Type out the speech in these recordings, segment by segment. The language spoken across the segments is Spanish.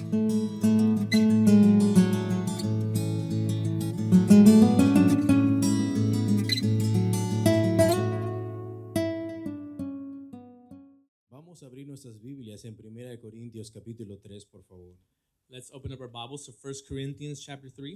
Vamos a abrir nuestras Biblias en 1 Corintios capítulo 3, por favor. Let's open up our Bibles to 1 Corinthians chapter 3.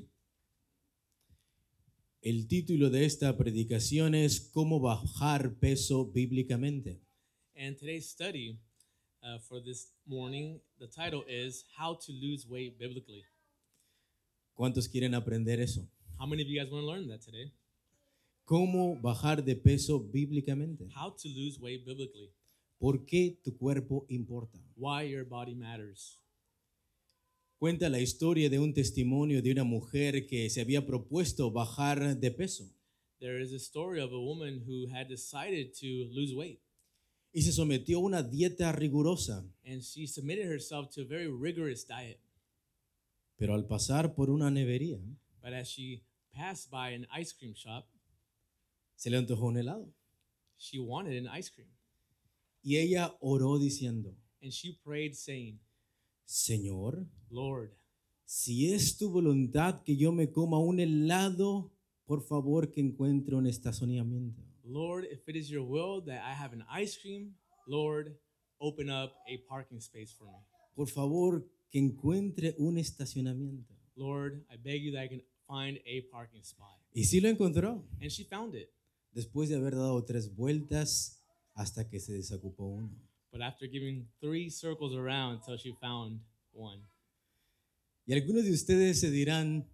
El título de esta predicación es ¿Cómo bajar peso bíblicamente? And today's study for this morning, the title is How to Lose Weight Biblically. ¿Cuántos quieren aprender eso? How many of you guys want to learn that today? ¿Cómo bajar de peso bíblicamente? How to lose weight biblically. ¿Por qué tu cuerpo importa? Why your body matters. Cuenta la historia de un testimonio de una mujer que se había propuesto bajar de peso There is a story of a woman who had decided to lose weight, y se sometió a una dieta rigurosa, and she submitted herself to a very rigorous diet. pero al pasar por una nevería But as she passed by an ice cream shop, se le antojó un helado she wanted an ice cream. y ella oró diciendo, And she prayed saying, Señor, Lord, si es tu voluntad que yo me coma un helado, por favor que encuentre un estacionamiento. Lord, if it is your will that I have an ice cream, Lord, open up a parking space for me. Por favor que encuentre un estacionamiento. Lord, I beg you that I can find a parking spot. Y sí lo encontró, And she found it. después de haber dado 3 vueltas hasta que se desocupó uno. But after giving 3 circles around until she found one. Y algunos de ustedes se dirán,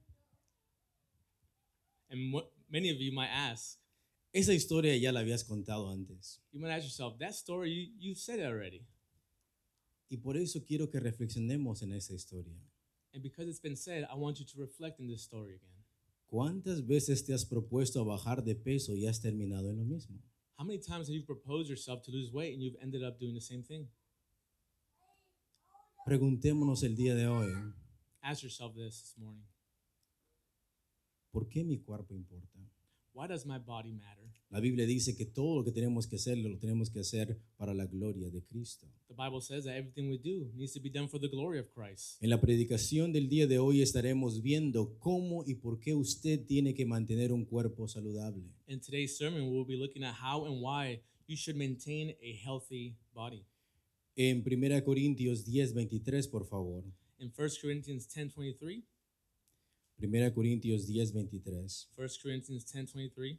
And many of you might ask, esa historia ya la habías contado antes. you might ask yourself, that story, you've said it already. Y por eso quiero que reflexionemos en esa historia. And because it's been said, I want you to reflect in this story again. ¿Cuántas veces te has propuesto a bajar de peso y has terminado en lo mismo? How many times have you proposed yourself to lose weight and you've ended up doing the same thing? Preguntémonos el día de hoy, Ask yourself this morning. ¿por qué mi cuerpo importa? Why does my body matter? La Biblia dice que todo lo que tenemos que hacer, lo tenemos que hacer para la gloria de Cristo. The Bible says that everything we do needs to be done for the glory of Christ. En la predicación del día de hoy estaremos viendo cómo y por qué usted tiene que mantener un cuerpo saludable. In today's sermon, we'll be looking at how and why you should maintain a healthy body. En 1 Corintios 10:23, por favor. In 1 Corinthians 10:23, 1 Corintios 10:23. 1 Corinthians 10:23,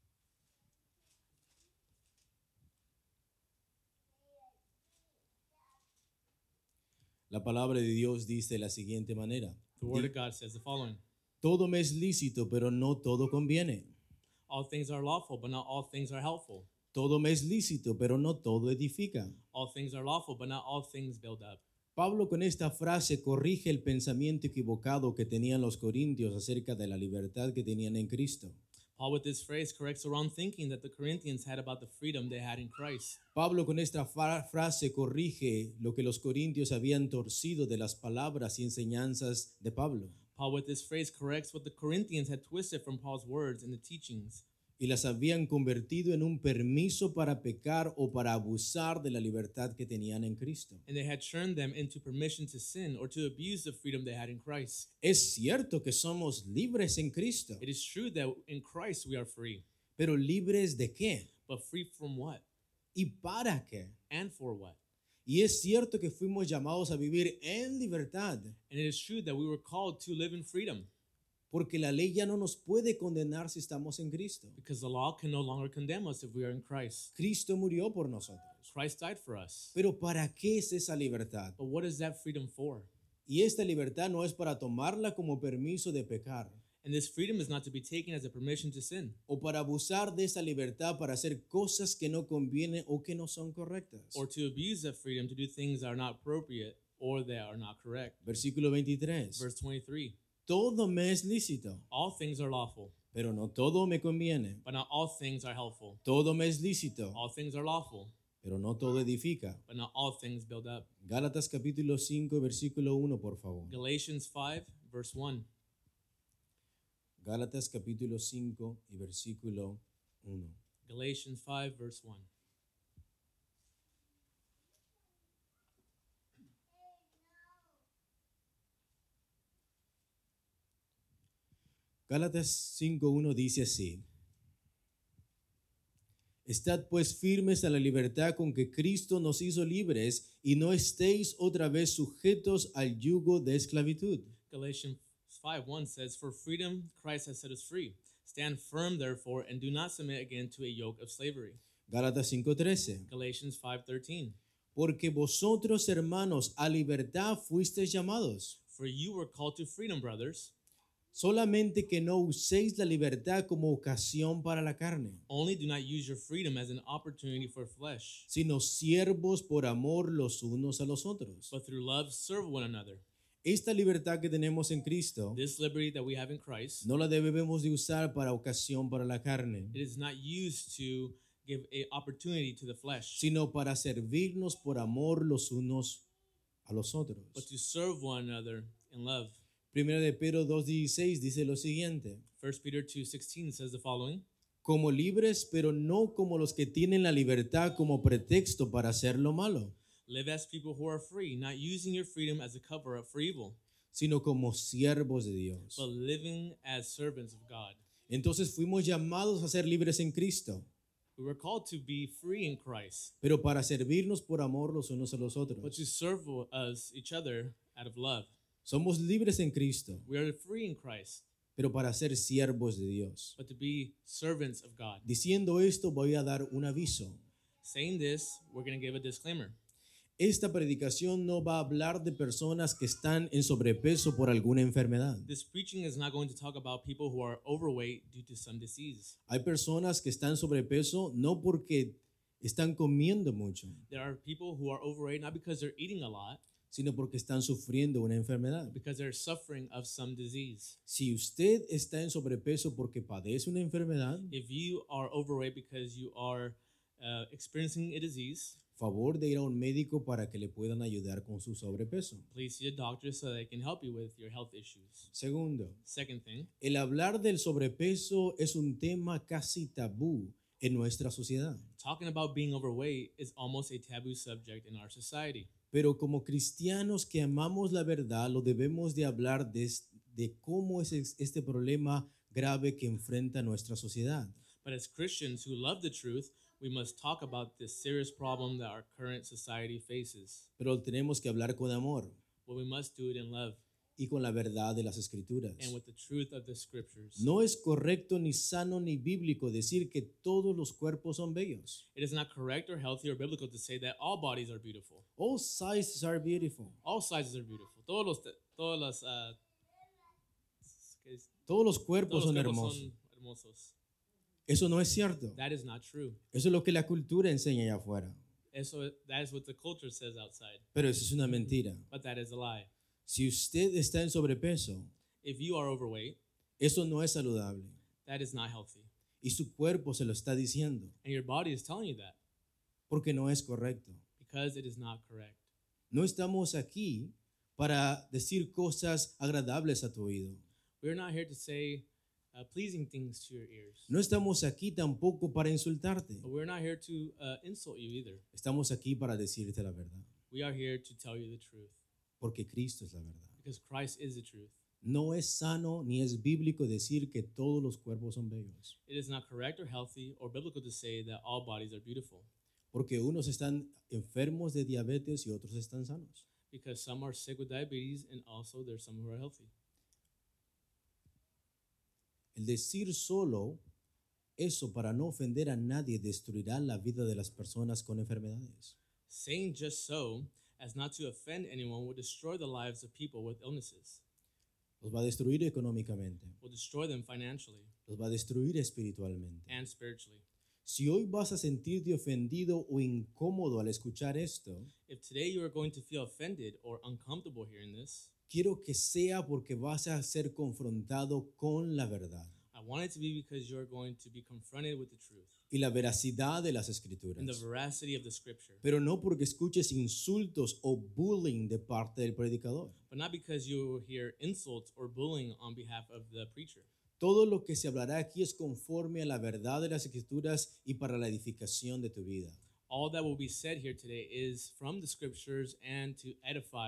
La palabra de Dios dice de la siguiente manera. the Word of God says the following. Todo me es lícito, pero no todo conviene. All things are lawful, but not all things are helpful. Todo me es lícito, pero no todo edifica. All things are lawful, but not all things build up. Pablo con esta frase corrige el pensamiento equivocado que tenían los corintios acerca de la libertad que tenían en Cristo. Paul, with this phrase, corrects the wrong thinking that the Corinthians had about the freedom they had in Christ. Pablo con esta frase corrige lo que los corintios habían torcido de las palabras y enseñanzas de Pablo Paul, with this phrase, corrects what the Corinthians had twisted from Paul's words and the teachings, y las habían convertido en un permiso para pecar o para abusar de la libertad que tenían en Cristo. and they had turned them into permission to sin or to abuse the freedom they had in Christ. Es cierto que somos libres en Cristo, It is true that in Christ we are free, pero libres de qué but free from what? y para qué. And for what? Y es cierto que fuimos llamados a vivir en libertad, And it is true that we were called to live in freedom, porque la ley ya no nos puede condenar si estamos en Cristo. because the law can no longer condemn us if we are in Christ. Cristo murió por nosotros. Christ died for us. Pero ¿para qué es esa libertad? But what is that freedom for? Y esta libertad no es para tomarla como permiso de pecar And this freedom is not to be taken as a permission to sin o para abusar de esa libertad para hacer cosas que no convienen o que no son correctas. or to abuse that freedom to do things that are not appropriate or that are not correct. Versículo 23. Verse 23, Todo me es lícito, all things are lawful, pero no todo me conviene. but not all things are helpful. Todo me es lícito, All things are lawful, pero no todo edifica. but not all things build up. Gálatas capítulo 5, versículo 1, por favor. Galatians 5, verse 1. Gálatas capítulo 5 y versículo 1. Galatians 5, verse 1. Gálatas 5:1 dice así: Estad pues firmes a la libertad con que Cristo nos hizo libres y no estéis otra vez sujetos al yugo de esclavitud. Galatians 5:1 says, "For freedom Christ has set us free. Stand firm, therefore, and do not submit again to a yoke of slavery." Gálatas 5:13. Galatians 5:13, Porque vosotros, hermanos, a libertad fuisteis llamados. "For you were called to freedom, brothers. Solamente que no uséis la libertad como ocasión para la carne, Only do not use your freedom as an opportunity for flesh, sino siervos por amor los unos a los otros. but through love serve one another." Esta libertad que tenemos en Cristo This liberty that we have in Christ, no la debemos de usar para ocasión para la carne, it is not used to give an opportunity to the flesh, sino para servirnos por amor los unos a los but otros. to serve one another in love. Primera de Pedro 2:16 dice lo siguiente: 1 Peter 2:16 says the following, como libres, pero no como los que tienen la libertad como pretexto para hacer lo malo, "Live as people who are free, not using your freedom as a cover-up for evil, sino como siervos de Dios. but living as servants of God." Entonces fuimos llamados a ser libres en Cristo, We were called to be free in Christ, pero para servirnos por amor los unos a los but otros. to serve us each other out of love. Somos libres en Cristo, We are free in Christ, pero para ser siervos de Dios. but to be servants of God. Diciendo esto, voy a dar un aviso. Saying this, we're going to give a disclaimer. Esta predicación no va a hablar de personas que están en sobrepeso por alguna enfermedad. This preaching is not going to talk about people who are overweight due to some disease. Hay personas que están sobrepeso no porque están comiendo mucho, There are people who are overweight not because they're eating a lot, sino porque están sufriendo una enfermedad. because they're suffering of some disease. Si usted está en sobrepeso porque padece una enfermedad, If you are overweight because you are experiencing a disease, favor de ir a un médico para que le puedan ayudar con su sobrepeso. please see a doctor so they can help you with your health issues. Segundo, Second thing, el hablar del sobrepeso es un tema casi tabú en nuestra sociedad. talking about being overweight is almost a taboo subject in our society. Pero como cristianos que amamos la verdad, lo debemos de hablar de cómo es este problema grave que enfrenta nuestra sociedad. But as Christians who love the truth, we must talk about this serious problem that our current society faces. Pero tenemos que hablar con amor But we must do it in love y con la verdad de las Escrituras. and with the truth of the scriptures. No es correcto ni sano ni bíblico decir que todos los cuerpos son bellos. It is not correct or healthy or biblical to say that all bodies are beautiful. All sizes are beautiful. All sizes are beautiful. Todos los cuerpos Todos los son cuerpos hermosos. son hermosos. Eso no es cierto. That is not true. Eso es lo que la cultura enseña allá afuera. That is what the culture says outside. Pero eso es una mentira. But that is a lie. Si usted está en sobrepeso, If you are overweight, eso no es saludable. that is not healthy. Y su cuerpo se lo está diciendo, And your body is telling you that porque no es correcto. because it is not correct. No estamos aquí para decir cosas agradables a tu oído. We're not here to say pleasing things to your ears. No estamos aquí tampoco para insultarte. But we're not here to insult you either. Estamos aquí para decirte la verdad, We are here to tell you the truth porque Cristo es la verdad. because Christ is the truth. No es sano ni es bíblico decir que todos los cuerpos son bellos, It is not correct or healthy or biblical to say that all bodies are beautiful porque unos están enfermos de diabetes y otros están sanos. because some are sick with diabetes and also there's some who are healthy. El decir solo eso para no ofender a nadie destruirá la vida de las personas con enfermedades. Saying just so as not to offend anyone will destroy the lives of people with illnesses, Los va a destruir económicamente, will destroy them financially los va a destruir espiritualmente. and spiritually. Si hoy vas a sentirte ofendido o incómodo al escuchar esto, If today you are going to feel offended or uncomfortable hearing this, quiero que sea porque vas a ser confrontado con la verdad I want it to be because you're going to be confronted with the truth y la veracidad de las and the escrituras, veracity of the scripture, pero no porque escuches insultos o bullying de parte del predicador. but not because you hear insults or bullying on behalf of the preacher. Todo lo que se hablará aquí es conforme a la verdad de las escrituras y para la edificación de tu vida. All that will be said here today is from the scriptures and to edify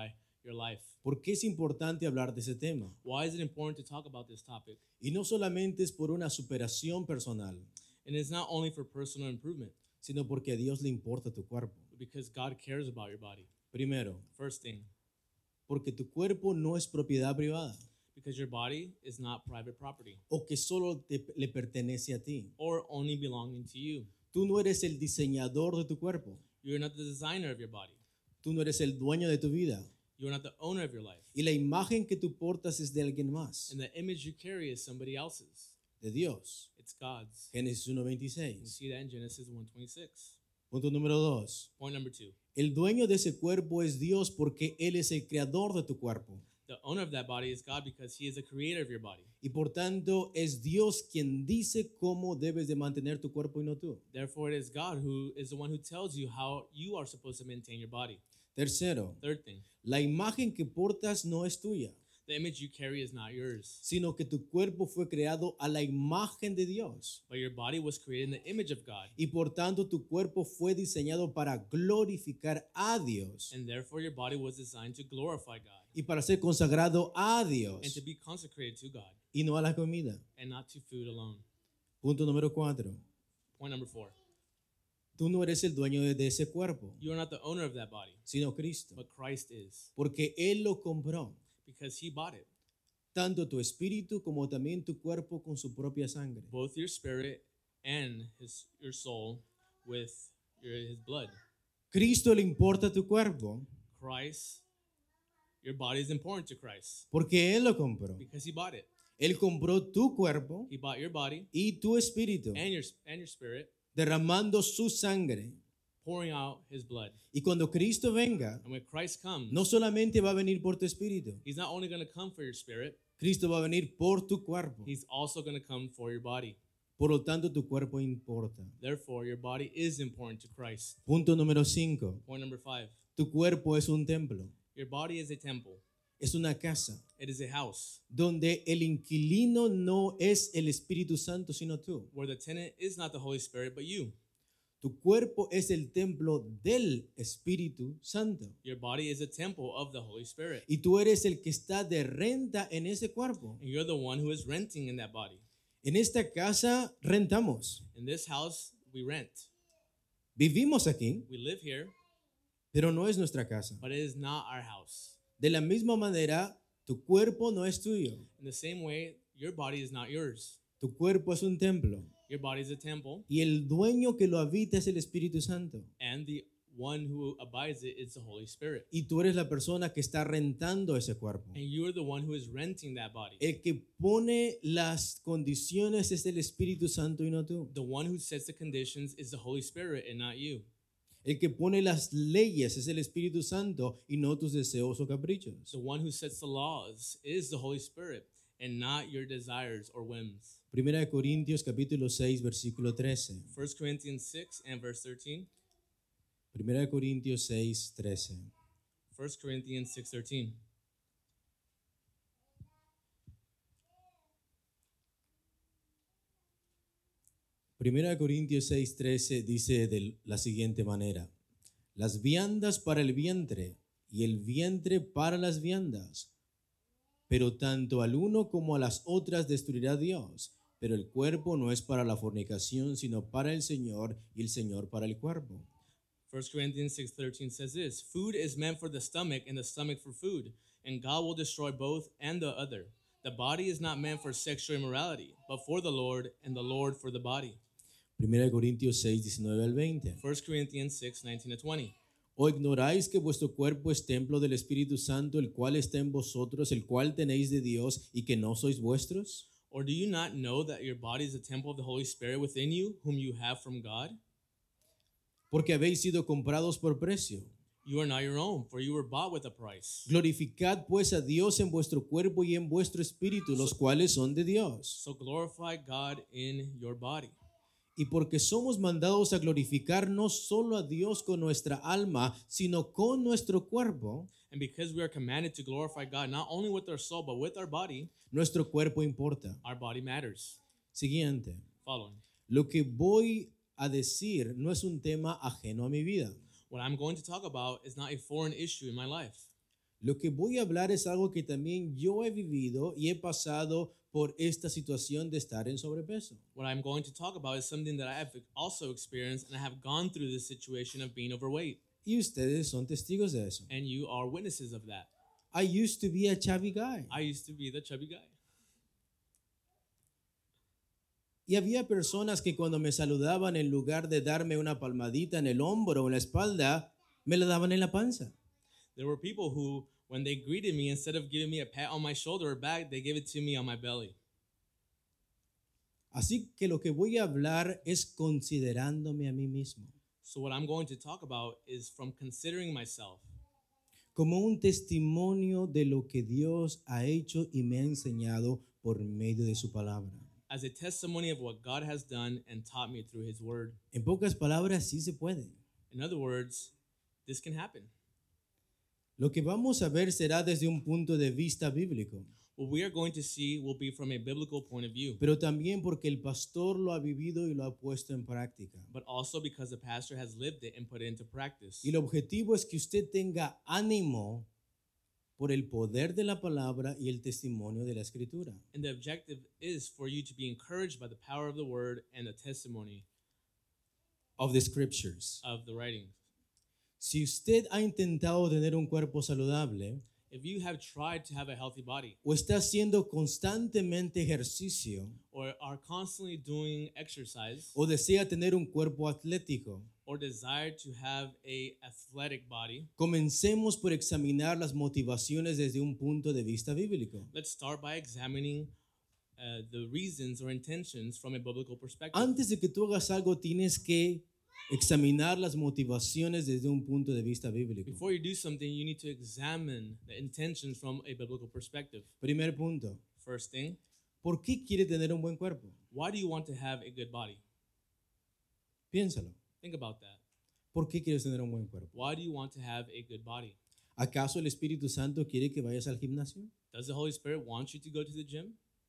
your life. ¿Por qué es importante hablar de ese tema? Why is it important to talk about this topic? Y no solamente es por una superación personal, And it's not only for personal improvement, sino porque a Dios le importa tu cuerpo. but because God cares about your body. Primero, First thing, porque tu cuerpo no es propiedad privada because your body is not private property o que solo le pertenece a ti. or only belonging to you. Tú no eres el diseñador de tu cuerpo. You're not the designer of your body. Tú no eres el dueño de tu vida. You're not the owner of your life. Y la imagen que tú portas es de alguien más, And the image you carry is somebody else's. de Dios. It's God's. Génesis You 1:26. see that in Genesis 1:26. Punto número 2. Point number 2. El dueño de ese cuerpo es Dios porque Él es el creador de tu cuerpo. The owner of that body is God because he is the creator of your body. Y por tanto es Dios quien dice cómo debes de mantener tu cuerpo y no tú. Therefore, it is God who is the one who tells you how you are supposed to maintain your body. Tercero, Third thing, la imagen que portas no es tuya, the image you carry is not yours, sino que tu cuerpo fue creado a la imagen de Dios. but your body was created in the image of God. Y por tanto tu cuerpo fue diseñado para glorificar a Dios And therefore, your body was designed to glorify God y para ser consagrado a and Dios to be consecrated to God y no a la comida. and not to food alone. Punto número 4. Point number 4, Tú no eres el dueño de ese cuerpo, you are not the owner of that body, sino Cristo, but Christ is, porque Él lo compró, because he bought it, tanto tu espíritu como también tu cuerpo con su propia sangre. both your spirit and your soul with his blood. Cristo le importa tu cuerpo Christ, your body is important to Christ porque Él lo compró. because he bought it. Él compró tu cuerpo He bought your body y tu espíritu, and your spirit, derramando su sangre. pouring out his blood. Y cuando Cristo venga, And when Christ comes, no solamente va a venir por tu espíritu, he's not only going to come for your spirit, Cristo va a venir por tu cuerpo. he's also going to come for your body. Por lo tanto, tu cuerpo importa. Therefore, your body is important to Christ. Punto número 5. Point number 5, Tu cuerpo es un templo, your body is a temple. es una casa, It is a house donde el inquilino no es el Espíritu Santo, sino tú. where the tenant is not the Holy Spirit, but you. Tu cuerpo es el templo del Espíritu Santo. Your body is a temple of the Holy Spirit. Y tú eres el que está de renta en ese cuerpo. And you're the one who is renting in that body. En esta casa rentamos. In this house, we rent. Vivimos aquí, We live here, pero no es nuestra casa. but it is not our house. De la misma manera, tu cuerpo no es tuyo. In the same way, your body is not yours. Tu cuerpo es un templo. Your body is a temple, Y el dueño que lo habita es el Espíritu Santo. and the one who abides it is the Holy Spirit. Y tú eres la persona que está rentando ese cuerpo. And you are the one who is renting that body. El que pone las condiciones es el Espíritu Santo y no tú. The one who sets the conditions is the Holy Spirit and not you. El que pone las leyes es el Espíritu Santo y no tus deseos o caprichos. The one who sets the laws is the Holy Spirit and not your desires or whims. Primera de Corintios capítulo 6 versículo 13. 1 Corinthians 6 and verse 13. Primera de Corintios 6, 13. 1 Corinthians 6:13. Primera de Corintios 6, 13 dice de la siguiente manera: las viandas para el vientre y el vientre para las viandas, pero tanto al uno como a las otras destruirá Dios. Pero el cuerpo no es para la fornicación, sino para el Señor, y el Señor para el cuerpo. 1 Corinthians 6:13 says this, food is meant for the stomach and the stomach for food, and God will destroy both and the other. The body is not meant for sexual immorality, but for the Lord, and the Lord for the body. Primera de Corintios 6, 19 al 20. 1 Corinthians 6:19-20. ¿O ignoráis que vuestro cuerpo es templo del Espíritu Santo, el cual está en vosotros, el cual tenéis de Dios, y que no sois vuestros? Or do you not know that your body is a temple of the Holy Spirit within you, whom you have from God? Porque habéis sido comprados por precio. You are not your own, for you were bought with a price. Glorificad pues a Dios en vuestro cuerpo y en vuestro espíritu, los cuales son de Dios. So glorify God in your body. Y porque somos mandados a glorificar no solo a Dios con nuestra alma, sino con nuestro cuerpo, And because we are commanded to glorify God not only with our soul, but with our body nuestro cuerpo importa. matters. Siguiente. Following. Lo que voy a decir no es un tema ajeno a mi vida. What I'm going to talk about is not a foreign issue in my life. Lo que voy a hablar es algo que también yo he vivido y he pasado por esta situación de estar en sobrepeso. What I'm going to talk about is something that I have also experienced, and I have gone through this situation of being overweight. Y ustedes son testigos de eso. And you are witnesses of that. I used to be a chubby guy. I used to be the chubby guy. Y había personas que cuando me saludaban, en lugar de darme una palmadita en el hombro o en la espalda, me la daban en la panza. There were people who, when they greeted me, instead of giving me a pat on my shoulder or back, they gave it to me on my belly. Así que lo que voy a hablar es considerándome a mí mismo, So what I'm going to talk about is from considering myself como un testimonio de lo que Dios ha hecho y me ha enseñado por medio de su palabra. as a testimony of what God has done and taught me through His Word. En pocas palabras, sí se puede. In other words, this can happen. Lo que vamos a ver será desde un punto de vista bíblico, What we are going to see will be from a biblical point of view, pero también porque el pastor lo ha vivido y lo ha puesto en práctica. but also because the pastor has lived it and put it into practice. Y el objetivo es que usted tenga ánimo por el poder de la palabra y el testimonio de la escritura. And the objective is for you to be encouraged by the power of the Word and the testimony Of the scriptures. of the writings. Si usted ha intentado tener un cuerpo saludable If you have tried to have a healthy body o está haciendo constantemente ejercicio or are constantly doing exercise o desea tener un cuerpo atlético, or desire to have a athletic body, comencemos por examinar las motivaciones desde un punto de vista bíblico. let's start by examining the reasons or intentions from a biblical perspective. Antes de que tú hagas algo, tienes que examinar las motivaciones desde un punto de vista bíblico. Before you do something, you need to examine the intentions from a biblical perspective. Primer punto, First thing, ¿por qué quiere tener un buen cuerpo? why do you want to have a good body? Piénsalo. Think about that. ¿Por qué quieres tener un buen cuerpo? Why do you want to have a good body? ¿Acaso el Espíritu Santo quiere que vayas al gimnasio? Does the Holy Spirit want you to go to the gym?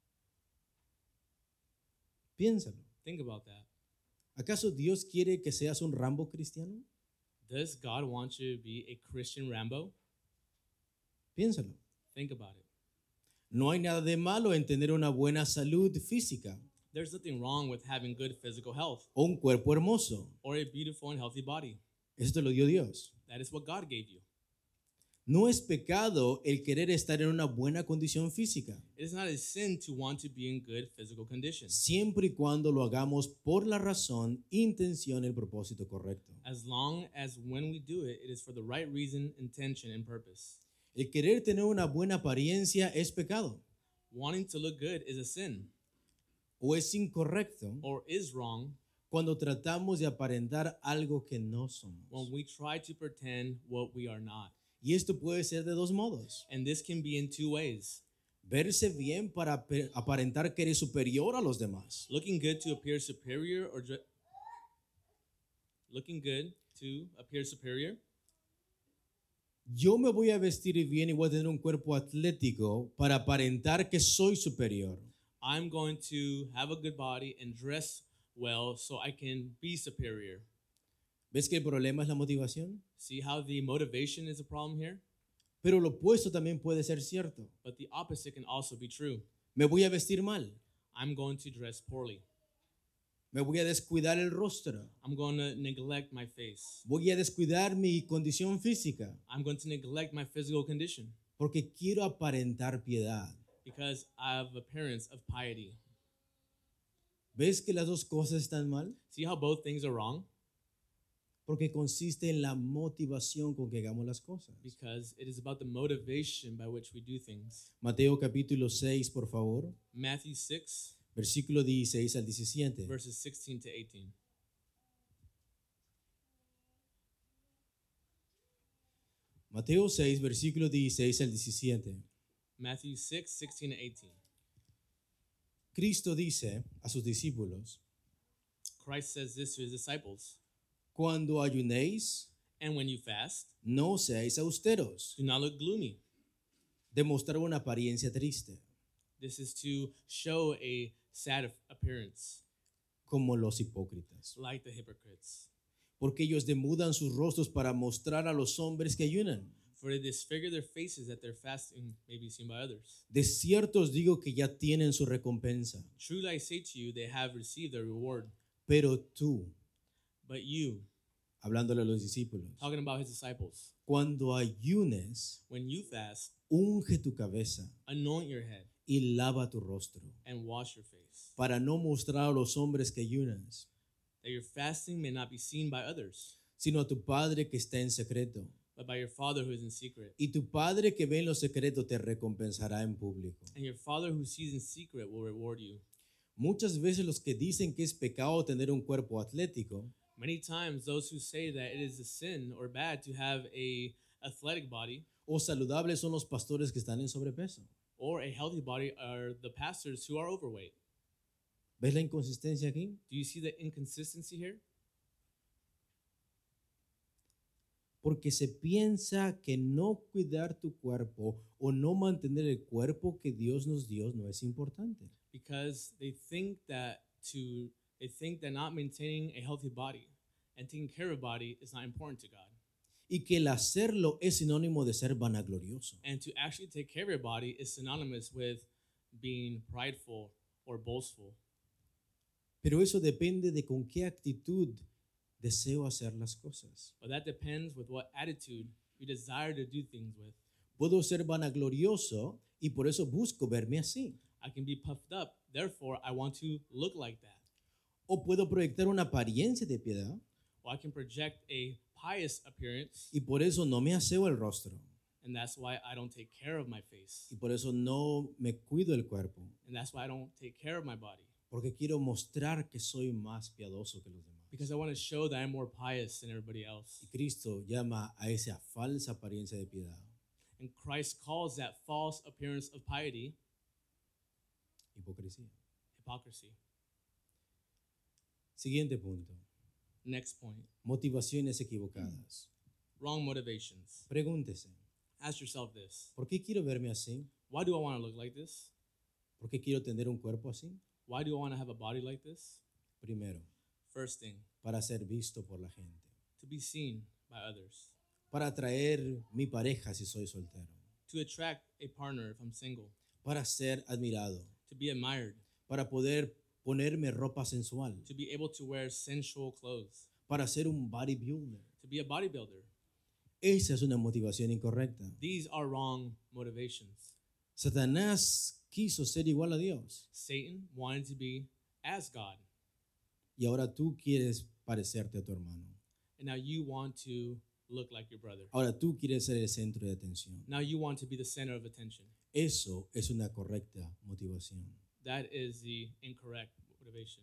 Piénsalo. Think about that. ¿Acaso Dios quiere que seas un Rambo cristiano? Does God want you to be a Christian Rambo? Piénsalo. Think about it. No hay nada de malo en tener una buena salud física There's nothing wrong with having good physical health o un cuerpo hermoso. or a beautiful and healthy body. Eso te lo dio Dios. That is what God gave you. No es pecado el querer estar en una buena condición física, It is not a sin to want to be in good physical condition, siempre y cuando lo hagamos por la razón, intención y el propósito correcto. as long as when we do it, it is for the right reason, intention, and purpose. El querer tener una buena apariencia es pecado Wanting to look good is a sin o es incorrecto or is wrong cuando tratamos de aparentar algo que no somos. when we try to pretend what we are not. Y esto puede ser de dos modos. And this can be in two ways. Verse bien para aparentar que eres superior a los demás. Looking good to appear superior or looking good to appear superior. Yo me voy a vestir bien y voy a tener un cuerpo atlético para aparentar que soy superior. I'm going to have a good body and dress well so I can be superior. ¿Ves que el problema es la motivación? See how the motivation is a problem here? Pero lo opuesto también puede ser cierto. But the opposite can also be true. Me voy a vestir mal. I'm going to dress poorly. Me voy a descuidar el rostro. I'm going to neglect my face. Voy a descuidar mi condición física I'm going to neglect my physical condition porque quiero aparentar piedad. because I have appearance of piety. ¿Ves que las dos cosas están mal? See how both things are wrong? Porque consiste en la motivación con que hagamos las cosas. Because it is about the motivation by which we do things. Mateo capítulo 6, por favor, Matthew 6, versículo 16 al 17. verses 16 to 18. Mateo 6, versículo 16 al 17. Matthew 6, 16 to 18. Cristo dice a sus discípulos, Christ says this to his disciples. cuando ayunéis, And when you fast, no seáis austeros, do not look gloomy. demostrar una apariencia triste, This is to show a sad appearance, como los hipócritas, like the hypocrites. porque ellos demudan sus rostros para mostrar a los hombres que ayunan. For they disfigure their faces that their fasting may be seen by others. De cierto os digo que ya tienen su recompensa. Truly I say to you, they have received their reward. Pero tú, But you, hablándole a los discípulos, talking about his disciples, cuando ayunes, when you fast, unge tu cabeza anoint your head y lava tu rostro, and wash your face, para no mostrar a los hombres que ayunas, that your fasting may not be seen by others, sino a tu Padre que está en secreto. but by your Father who is in secret. Y tu Padre que ve en lo secreto te recompensará en público. And your Father who sees in secret will reward you. Muchas veces los que dicen que es pecado tener un cuerpo atlético, Many times, those who say that it is a sin or bad to have a athletic body o saludable son los pastores que están en sobrepeso. or a healthy body are the pastors who are overweight. ¿Ves la inconsistencia aquí? Do you see the inconsistency here? Porque se piensa que no cuidar tu cuerpo o no mantener el cuerpo que Dios nos dio no es importante. Because they think that not maintaining a healthy body and taking care of a body is not important to God. Y que el hacerlo es sinónimo de ser vanaglorioso. And to actually take care of your body is synonymous with being prideful or boastful. Pero eso depende de con qué actitud deseo hacer las cosas. But that depends with what attitude you desire to do things with. Puedo ser vanaglorioso y por eso busco verme así. I can be puffed up, therefore I want to look like that. O puedo proyectar una apariencia de piedad Or I can project a pious appearance, y por eso no me aseo el rostro. and that's why I don't take care of my face. Y por eso no me cuido el cuerpo. And that's why I don't take care of my body. Porque quiero mostrar que soy más piadoso que los demás. Because I want to show that I'm more pious than everybody else. Y Cristo llama a esa falsa apariencia de piedad And Christ calls that false appearance of piety hipocresía. hypocrisy. Siguiente punto. Next point, Motivaciones equivocadas. wrong motivations. Pregúntese, Ask yourself this. ¿por qué quiero verme así? Why do I want to look like this? ¿Por qué quiero tener un cuerpo así? Why do I want to have a body like this? Primero, First thing, para ser visto por la gente. to be seen by others. Para atraer mi pareja si soy soltero. To attract a partner if I'm single. Para ser admirado. To be admired. Para poder ponerme ropa sensual. To be able to wear sensual clothes. Para ser un bodybuilder. To be a bodybuilder. Esa es una motivación incorrecta. These are wrong motivations. Satanás quiso ser igual a Dios Satan wanted to be as God. y ahora tú quieres parecerte a tu hermano. And now you want to look like your brother. Ahora tú quieres ser el centro de atención. Now you want to be the center of attention. Eso es una correcta motivación. That is the incorrect motivation.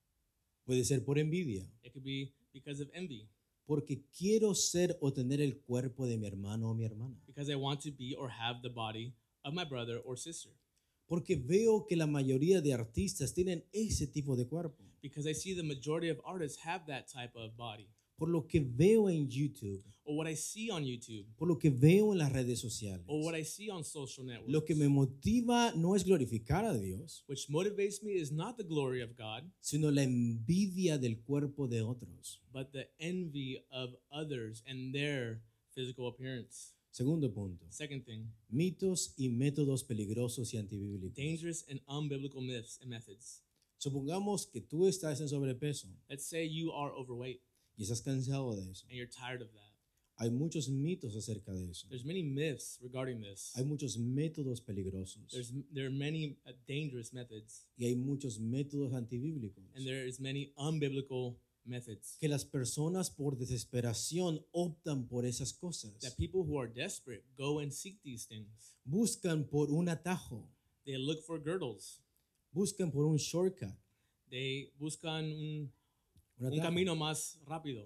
Puede ser por envidia, It could be because of envy, porque quiero ser o tener el cuerpo de mi hermano o mi hermana. because I want to be or have the body of my brother or sister, Porque veo que la mayoría de artistas tienen ese tipo de cuerpo. because I see the majority of artists have that type of body. Por lo que veo en YouTube, Or what I see on YouTube, por lo que veo en las redes sociales. or what I see on social networks. Lo que me motiva no es glorificar a Dios, Which motivates me is not the glory of God, sino la envidia del cuerpo de otros. but the envy of others and their physical appearance. Segundo punto, Second thing, mitos y métodos peligrosos y antibíblicos. dangerous and unbiblical myths and methods. Supongamos que tú estás en sobrepeso Let's say you are overweight y estás cansado de eso. and you're tired of that. Hay muchos mitos acerca de eso. There's many myths regarding this. Hay muchos métodos peligrosos There are many dangerous methods, y hay muchos métodos antibíblicos and there is many unbiblical methods que las personas por desesperación optan por esas cosas. that people who are desperate go and seek these things. Buscan por un atajo, They look for girdles. buscan por un shortcut, They buscan un un atajo. camino más rápido.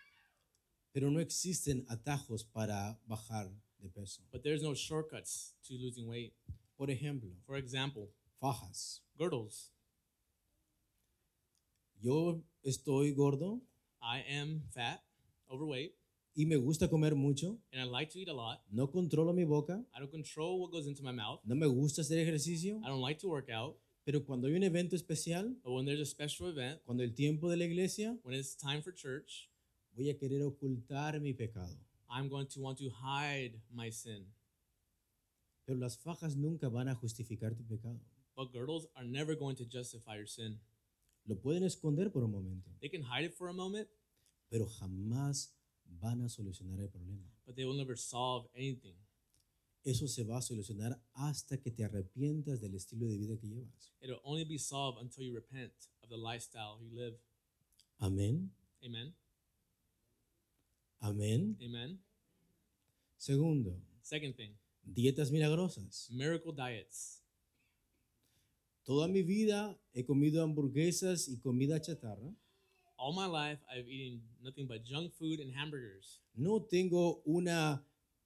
Pero no existen atajos para bajar de peso. But there's no shortcuts to losing weight. Por ejemplo, For example, fajas. girdles. Yo estoy gordo I am fat, overweight, y me gusta comer mucho. and I like to eat a lot. No controlo mi boca. I don't control what goes into my mouth. No me gusta hacer ejercicio. I don't like to work out. Pero cuando hay un evento especial, But when there's a special event, cuando el tiempo de la iglesia, when it's time for church, voy a querer ocultar mi pecado. I'm going to want to hide my sin. Pero las fajas nunca van a justificar tu pecado. But girdles are never going to justify your sin. Lo pueden esconder por un momento, They can hide it for a moment, pero jamás van a solucionar el problema. but they will never solve anything. Eso se va a solucionar hasta que te arrepientas del estilo de vida que llevas. It'll only be solved until you repent of the lifestyle you live. Amén. Amen. Amén. Amen. Segundo, Second thing, dietas milagrosas. miracle diets. Toda mi vida he comido hamburguesas y comida chatarra. All my life, I've eaten nothing but junk food and hamburgers. No tengo una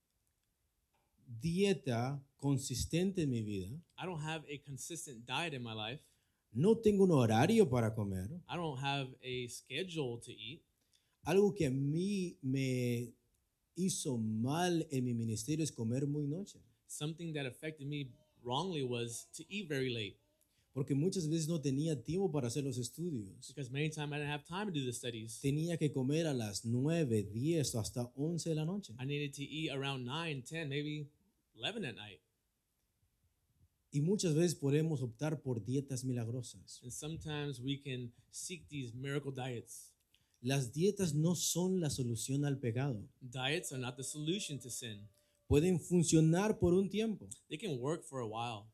dieta consistente en mi vida. I don't have a consistent diet in my life. No tengo un horario para comer. I don't have a schedule to eat. Algo que a mí me hizo mal en mi ministerio es comer muy noche. Something that affected me wrongly was to eat very late Porque muchas veces no tenía tiempo para hacer los estudios. because many times I didn't have time to do the studies. Tenía que comer a las 9, 10 o hasta 11 de la noche. I needed to eat around 9, 10, maybe 11 at night. Y muchas veces podemos optar por dietas milagrosas. And sometimes we can seek these miracle diets. Las dietas no son la solución al pecado. Diets are not the solution to sin. Pueden funcionar por un tiempo. They can work for a while.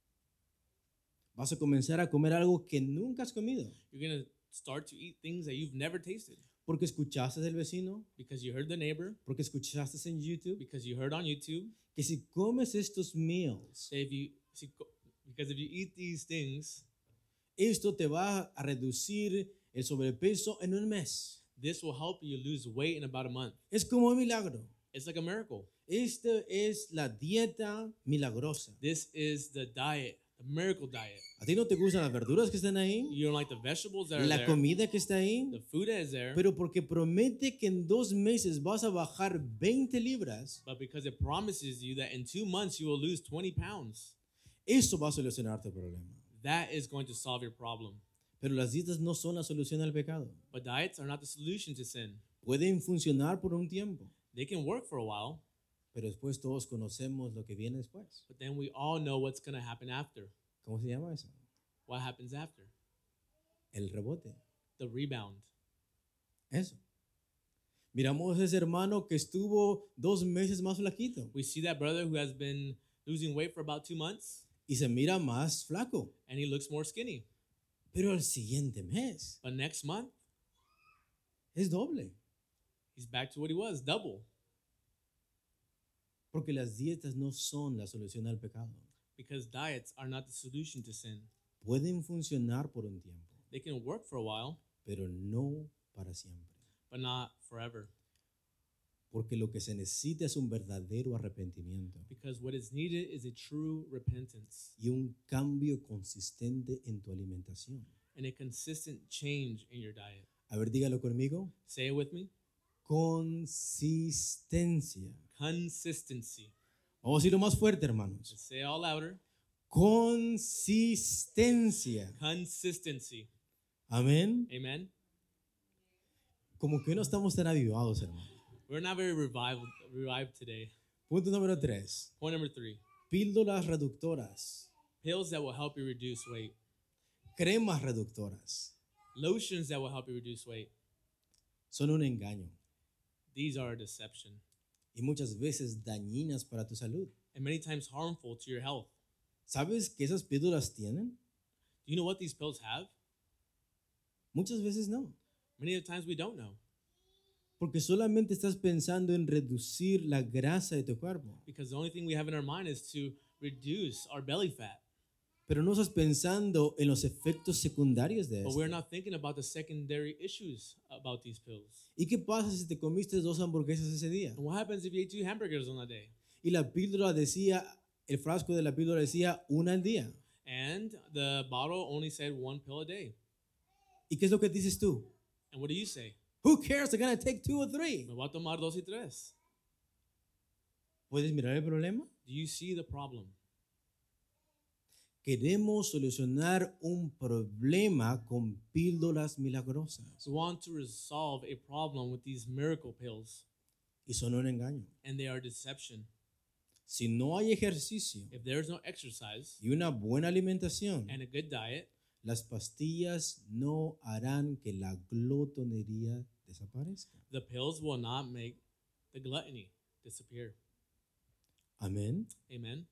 Vas a comenzar a comer algo que nunca has comido. You're going to start to eat things that you've never tasted Porque escuchaste del vecino, because you heard the neighbor, porque escuchaste en YouTube, because you heard on YouTube. que si comes estos meals, That because if you eat these things, esto te va a reducir el sobrepeso en un mes. this will help you lose weight in about a month. Es como un milagro. It's like a miracle. Esta es la dieta milagrosa. This is the diet, the miracle diet. ¿A ti no te gustan las verduras que están ahí? You don't like the vegetables that are ¿La there, comida que está ahí? the food that is there, Pero porque promete que en 2 meses vas a bajar 20 libras, but because it promises you that in 2 months you will lose 20 pounds, eso va a solucionar tu problema. that is going to solve your problem. Pero las dietas no son la solución al pecado. But diets are not the solution to sin. Pueden funcionar por un tiempo, They can work for a while, pero después todos conocemos lo que viene después. but then we all know what's going to happen after. ¿Cómo se llama eso? What happens after? El rebote. The rebound. Eso. Miramos a ese hermano que estuvo 2 meses más flaquito We see that brother who has been losing weight for about 2 months, y se mira más flaco. and he looks more skinny. Pero el siguiente mes But next month, es doble. he's back to what he was, double. Porque las dietas no son la solución al pecado. Because diets are not the solution to sin. Pueden funcionar por un tiempo, They can work for a while, pero no para siempre. but not forever. Porque lo que se necesita es un verdadero arrepentimiento Because what is needed is a true repentance y un cambio consistente en tu alimentación. and a consistent change in your diet. A ver, dígalo conmigo. Say it with me. Consistencia. Consistency. Vamos a decirlo más fuerte, hermanos. Let's say it all louder. Consistencia. Consistency. Amén. Amen. Como que no estamos tan avivados, hermano. We're not very revived today. Punto número 3. Point number 3. Píldoras reductoras. Pills that will help you reduce weight. Cremas reductoras. Lotions that will help you reduce weight. Son un engaño These are a deception y muchas veces dañinas para tu salud. and many times harmful to your health. ¿Sabes que esas píldoras tienen? Do you know what these pills have? Muchas veces no. Many of the times we don't know Porque solamente estás pensando en reducir la grasa de tu cuerpo. because the only thing we have in our mind is to reduce our belly fat. Pero no estás pensando en los efectos secundarios de But esto. we're not thinking about the secondary issues about these pills. ¿Y qué pasa si te comiste 2 hamburguesas ese día? And what happens if you ate 2 hamburgers on a day? Y la píldora decía, el frasco de la píldora decía una al día. And the bottle only said 1 pill a day. ¿Y qué es lo que dices tú? And what do you say? Who cares? They're gonna take 2 or 3. Me voy a tomar 2 y 3. ¿Puedes mirar el problema? Do you see the problem? Queremos solucionar un problema con píldoras milagrosas. We want to resolve a problem with these miracle pills. y son un engaño. and they are deception. Si no hay ejercicio If there is no exercise y una buena alimentación, and a good diet, las pastillas no harán que la glotonería desaparezca. the pills will not make the gluttony disappear. Amén. Amen.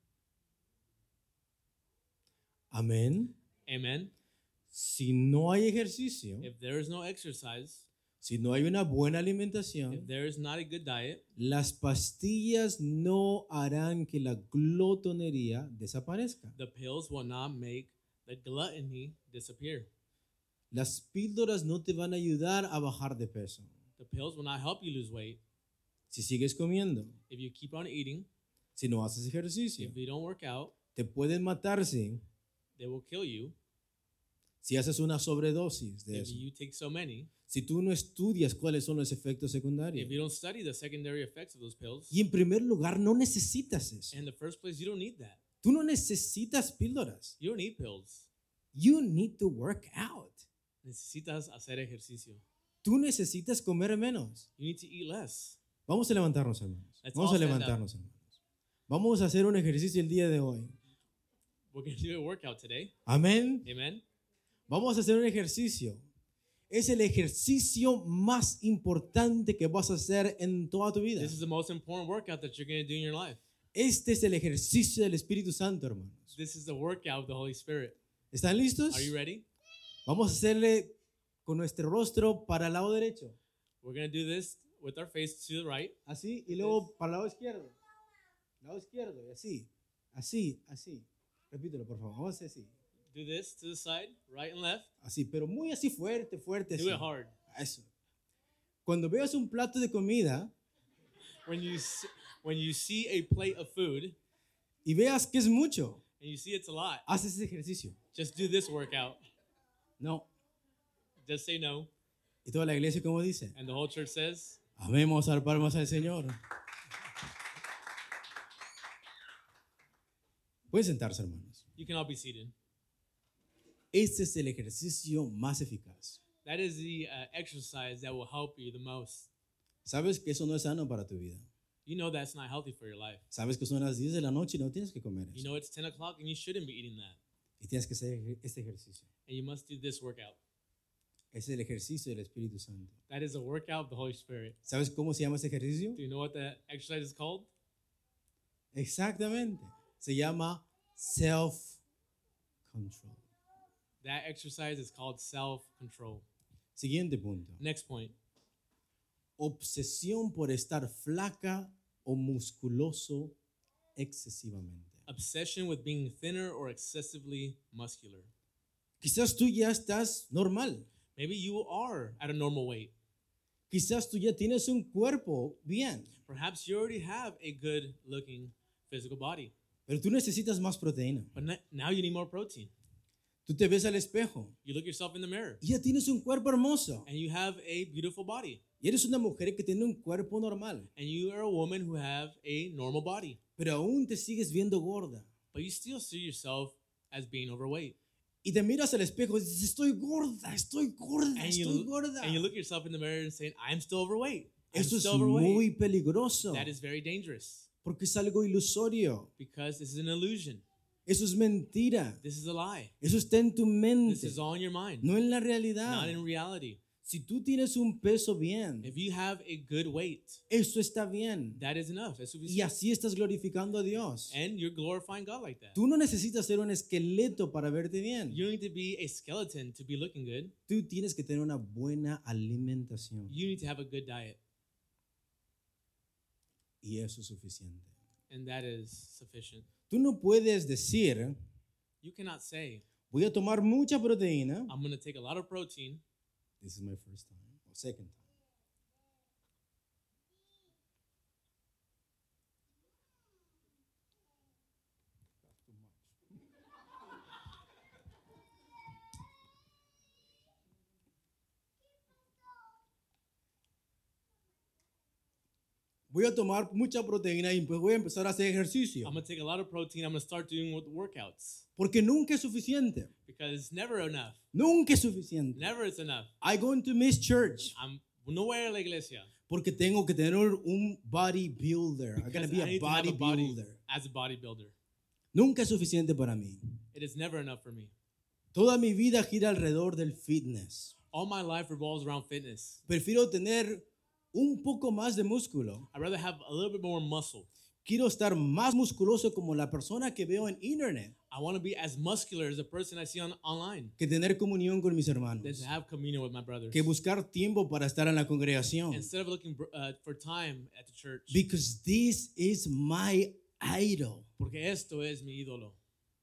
Amén. Amen. Si no hay ejercicio, If there is no exercise, si no hay una buena if alimentación, there is not a good diet, las pastillas no harán que la glotonería desaparezca. the pills will not make the gluttony disappear. Las píldoras no te van a ayudar a bajar de peso. The pills will not help you lose weight. Si sigues comiendo, If you keep on eating, si no haces ejercicio, if you don't work out, te pueden matar si they will kill you. haces una sobredosis de If eso. you take so many, Si tú no estudias cuáles son los efectos secundarios. if you don't study the secondary effects of those pills, Y en primer lugar, no necesitas eso. in the first place, you don't need that. Tú no necesitas píldoras. You don't need pills. You need to work out. Necesitas hacer ejercicio. Tú necesitas comer menos. You need to eat less. Vamos a levantarnos, hermanos. Let's Vamos all a stand levantarnos, hermanos. Vamos a hacer un ejercicio el día de hoy. We're going to do a workout today. Amén. Amen. Vamos a hacer un ejercicio. Es el ejercicio más importante que vas a hacer en toda tu vida. This is the most important workout that you're going to do in your life. Este es el ejercicio del Espíritu Santo, hermanos. This is the workout of the Holy Spirit. ¿Están listos? Are you ready? Vamos a hacerle con nuestro rostro para el lado derecho. We're going to do this with our face to the right. Así, y luego para el lado izquierdo. Lado izquierdo, y así. Así, así. Repítelo, por favor. Vamos a hacer así. Do this to the side, right and left. Así, pero muy así fuerte, fuerte. Do Así. it hard. Eso. Cuando veas un plato de comida When you see a plate of food y veas que es mucho, and you see it's a lot, haz ese ejercicio. just do this workout. No. Just say no. Y toda la iglesia, como dice, And the whole church says, amemos al palmas al Señor. Pueden sentarse, hermanos. you can all be seated. Este es el ejercicio más eficaz. That is the exercise that will help you the most. Sabes que eso no es sano para tu vida. You know that's not healthy for your life. Sabes que son las 10 de la noche y no tienes que comer You eso. know it's 10 o'clock and you shouldn't be eating that. Y tienes que hacer este ejercicio. And you must do this workout. Es el ejercicio del Espíritu Santo. That is a workout of the Holy Spirit. ¿Sabes cómo se llama ese ejercicio? Do you know what that exercise is called? Exactamente. Se llama self-control. That exercise is called self-control. Siguiente punto. Next point. Obsesión por estar flaca o musculoso excesivamente. Obsession with being thinner or excessively muscular. Quizás tú ya estás normal. Maybe you are at a normal weight. Quizás tú ya tienes un cuerpo bien, Perhaps you already have a good looking physical body. pero tú necesitas más proteína. But now you need more protein. Tú te ves al espejo You look yourself in the mirror y ya tienes un cuerpo hermoso. and you have a beautiful body. Y eres una mujer que tiene un cuerpo normal, And you are a woman who have a normal body. pero aún te sigues viendo gorda. But you still see yourself as being overweight. Y te miras al espejo y dices, estoy gorda, estoy gorda, And estoy gorda. you look yourself in the mirror and saying, I'm still overweight. I'm Eso es still overweight. muy peligroso That is very dangerous porque es algo ilusorio. because this is an illusion. Eso es mentira. This is a lie. Eso está en tu This mente, is all in your mind, no en la realidad. not in reality. Si tú tienes un peso bien, If you have a good weight, eso está bien. that is enough. That's what we Y say. así estás glorificando a Dios. And you're glorifying God like that. Tú no necesitas ser un esqueleto para verte bien. You don't need to be a skeleton to be looking good. Tú tienes que tener una buena alimentación. You need to have a good diet. Y eso es suficiente. And that is sufficient. Tú no puedes decir, You cannot say, voy a tomar mucha proteína. I'm going to take a lot of protein. This is my first time or second time. Voy a tomar mucha proteína y pues voy a empezar a hacer ejercicio. I'm going to take a lot of protein. I'm going to start doing workouts Porque nunca es suficiente. because it's never enough. Nunca es suficiente. Never is enough. I go to miss church. No voy a la iglesia Porque tengo que tener un bodybuilder. I'm going to Because be I a need to have a body bodybuilder. as a bodybuilder. Nunca es suficiente para mí. It is never enough for me. Toda mi vida gira alrededor del fitness. All my life revolves around fitness. Prefiero tener un poco más de músculo. I'd rather have a little bit more muscle. Quiero estar más musculoso como la persona que veo en internet I want to be as muscular as the person I see online. que tener comunión con mis Than hermanos. to have communion with my brothers. Que buscar tiempo para estar en la congregación. Instead of looking for time at the church. Because this is my idol. Porque esto es mi ídolo.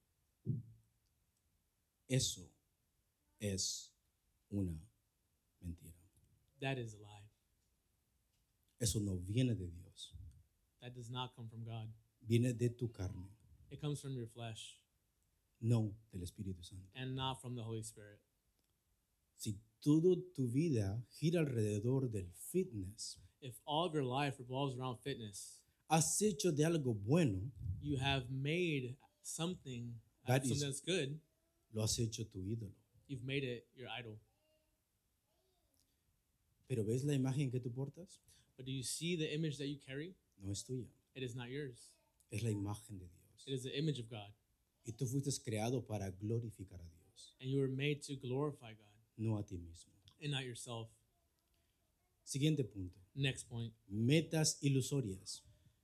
Eso es una mentira. That is a lie. Eso no viene de Dios. That does not come from God. Viene de tu carne, It comes from your flesh no del Espíritu Santo. and not from the Holy Spirit. Si toda tu vida gira alrededor del fitness, If all of your life revolves around fitness, has hecho de algo bueno, you have made something, That something is- that's good, lo has hecho tu ídolo. you've made it your idol. Pero ¿ves la imagen que tú portas? But do you see the image that you carry? No es tuya, It is not yours. es la imagen de Dios. It is the image of God. Y tú fuiste creado para glorificar a Dios, And you were made to glorify God no a ti mismo. and not yourself. Siguiente punto. Next point. Metas ilusorias.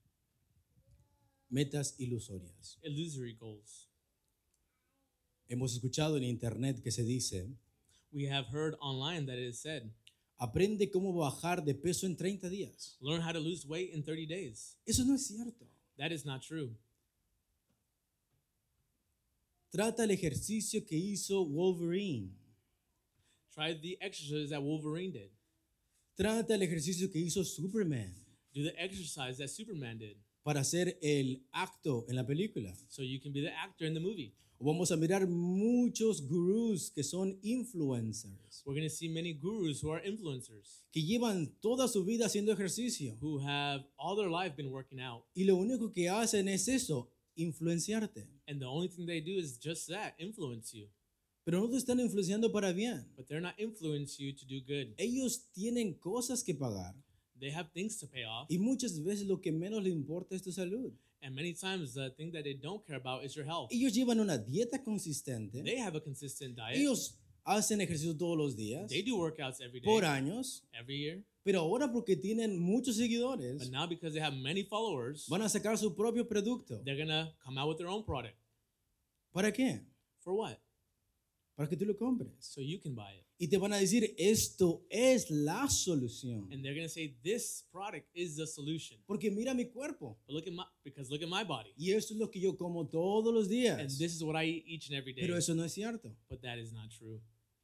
Metas ilusorias. Illusory goals. Hemos escuchado en internet que se dice, We have heard online that it is said, aprende cómo bajar de peso en 30 días. learn how to lose weight in 30 days. Eso no es cierto. That is not true. Trata el ejercicio que hizo Wolverine. Try the exercise that Wolverine did. Trata el ejercicio que hizo Superman Do the exercise that Superman did para hacer el acto en la película. so you can be the actor in the movie. O vamos a mirar muchos gurús que son influencers, We're going to see many gurus who are influencers que llevan toda su vida haciendo ejercicio. who have all their life been working out. Y lo único que hacen es eso, influenciarte. And the only thing they do is just that, influence you. Pero no te están influenciando para bien. But they're not influence you to do good. Ellos tienen cosas que pagar. They have things to pay off. Y muchas veces lo que menos le importa es tu salud. And many times the thing that they don't care about is your health. Ellos llevan una dieta consistente. They have a consistent diet. Ellos hacen ejercicio todos los días, They do workouts every day, por años. every year. Pero ahora porque tienen muchos seguidores, But now because they have many followers, van a sacar su propio producto. they're going to come out with their own product. ¿Para qué? For what? Para que tú lo compres. So you can buy it. Y te van a decir, esto es la solución. And they're going to say this product is the solution. Porque mira mi cuerpo. But look at my body. Y esto es lo que yo como todos los And días. this is what I eat each and every day. Pero eso no es cierto. But that is not true.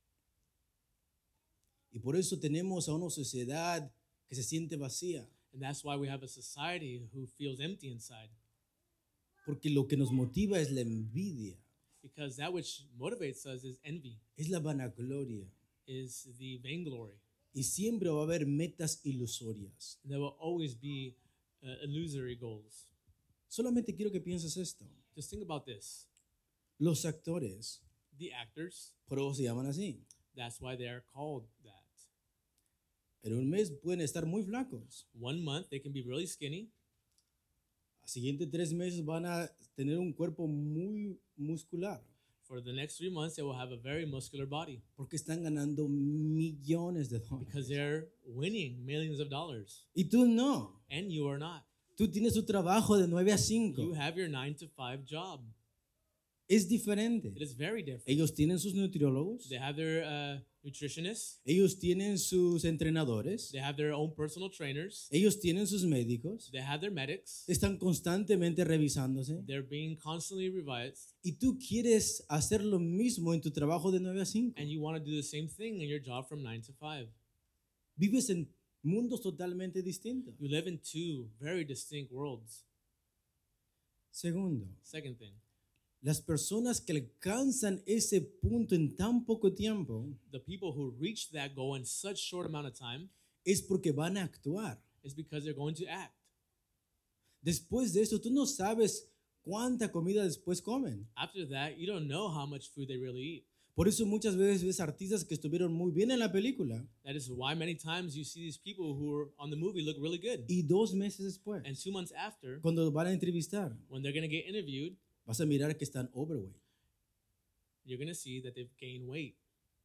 Y por eso tenemos a una sociedad que se siente vacía. And that's why we have a society who feels empty inside. Porque lo que nos motiva es la envidia, Because that which motivates us is envy, es la vanagloria. is the vainglory. Y siempre va a haber metas ilusorias. And there will always be illusory goals. Solamente quiero que pienses esto. Just think about this. Los actores, The actors, por eso se llaman así. that's why they are called that. En un mes pueden estar muy flacos. 1 month, they can be really skinny. Los siguientes 3 meses van a tener un cuerpo muy muscular. For the next 3 months, they will have a very muscular body Porque están ganando millones de because dólares. they're winning millions of dollars. Y tú no. And you are not. Tú tienes tu trabajo de 9 a 5. You have your 9 to 5 job. Es diferente. It is very different. Ellos tienen sus nutriólogos. They have their nutritionists. Ellos tienen sus entrenadores. They have their own personal trainers. Ellos tienen sus médicos. They have their medics. Están constantemente revisándose. They're being constantly revised. Y tú quieres hacer lo mismo en tu trabajo de 9 a 5. And you want to do the same thing in your job from 9 to 5. Vives en mundos totalmente distintos. You live in two very distinct worlds. Segundo, Second thing, las personas que alcanzan ese punto en tan poco tiempo the people who reach that goal in such short amount of time es porque van a actuar. is because they're going to act. Después de eso, tú no sabes cuánta comida después comen. After that, you don't know how much food they really eat Por eso muchas veces ves artistas que estuvieron muy bien en la película That is why many times you see these people who are on the movie look really good. y 2 meses después, And 2 months after, cuando van a entrevistar, when they're going to get interviewed, vas a mirar que están overweight. you're going to see that they've gained weight.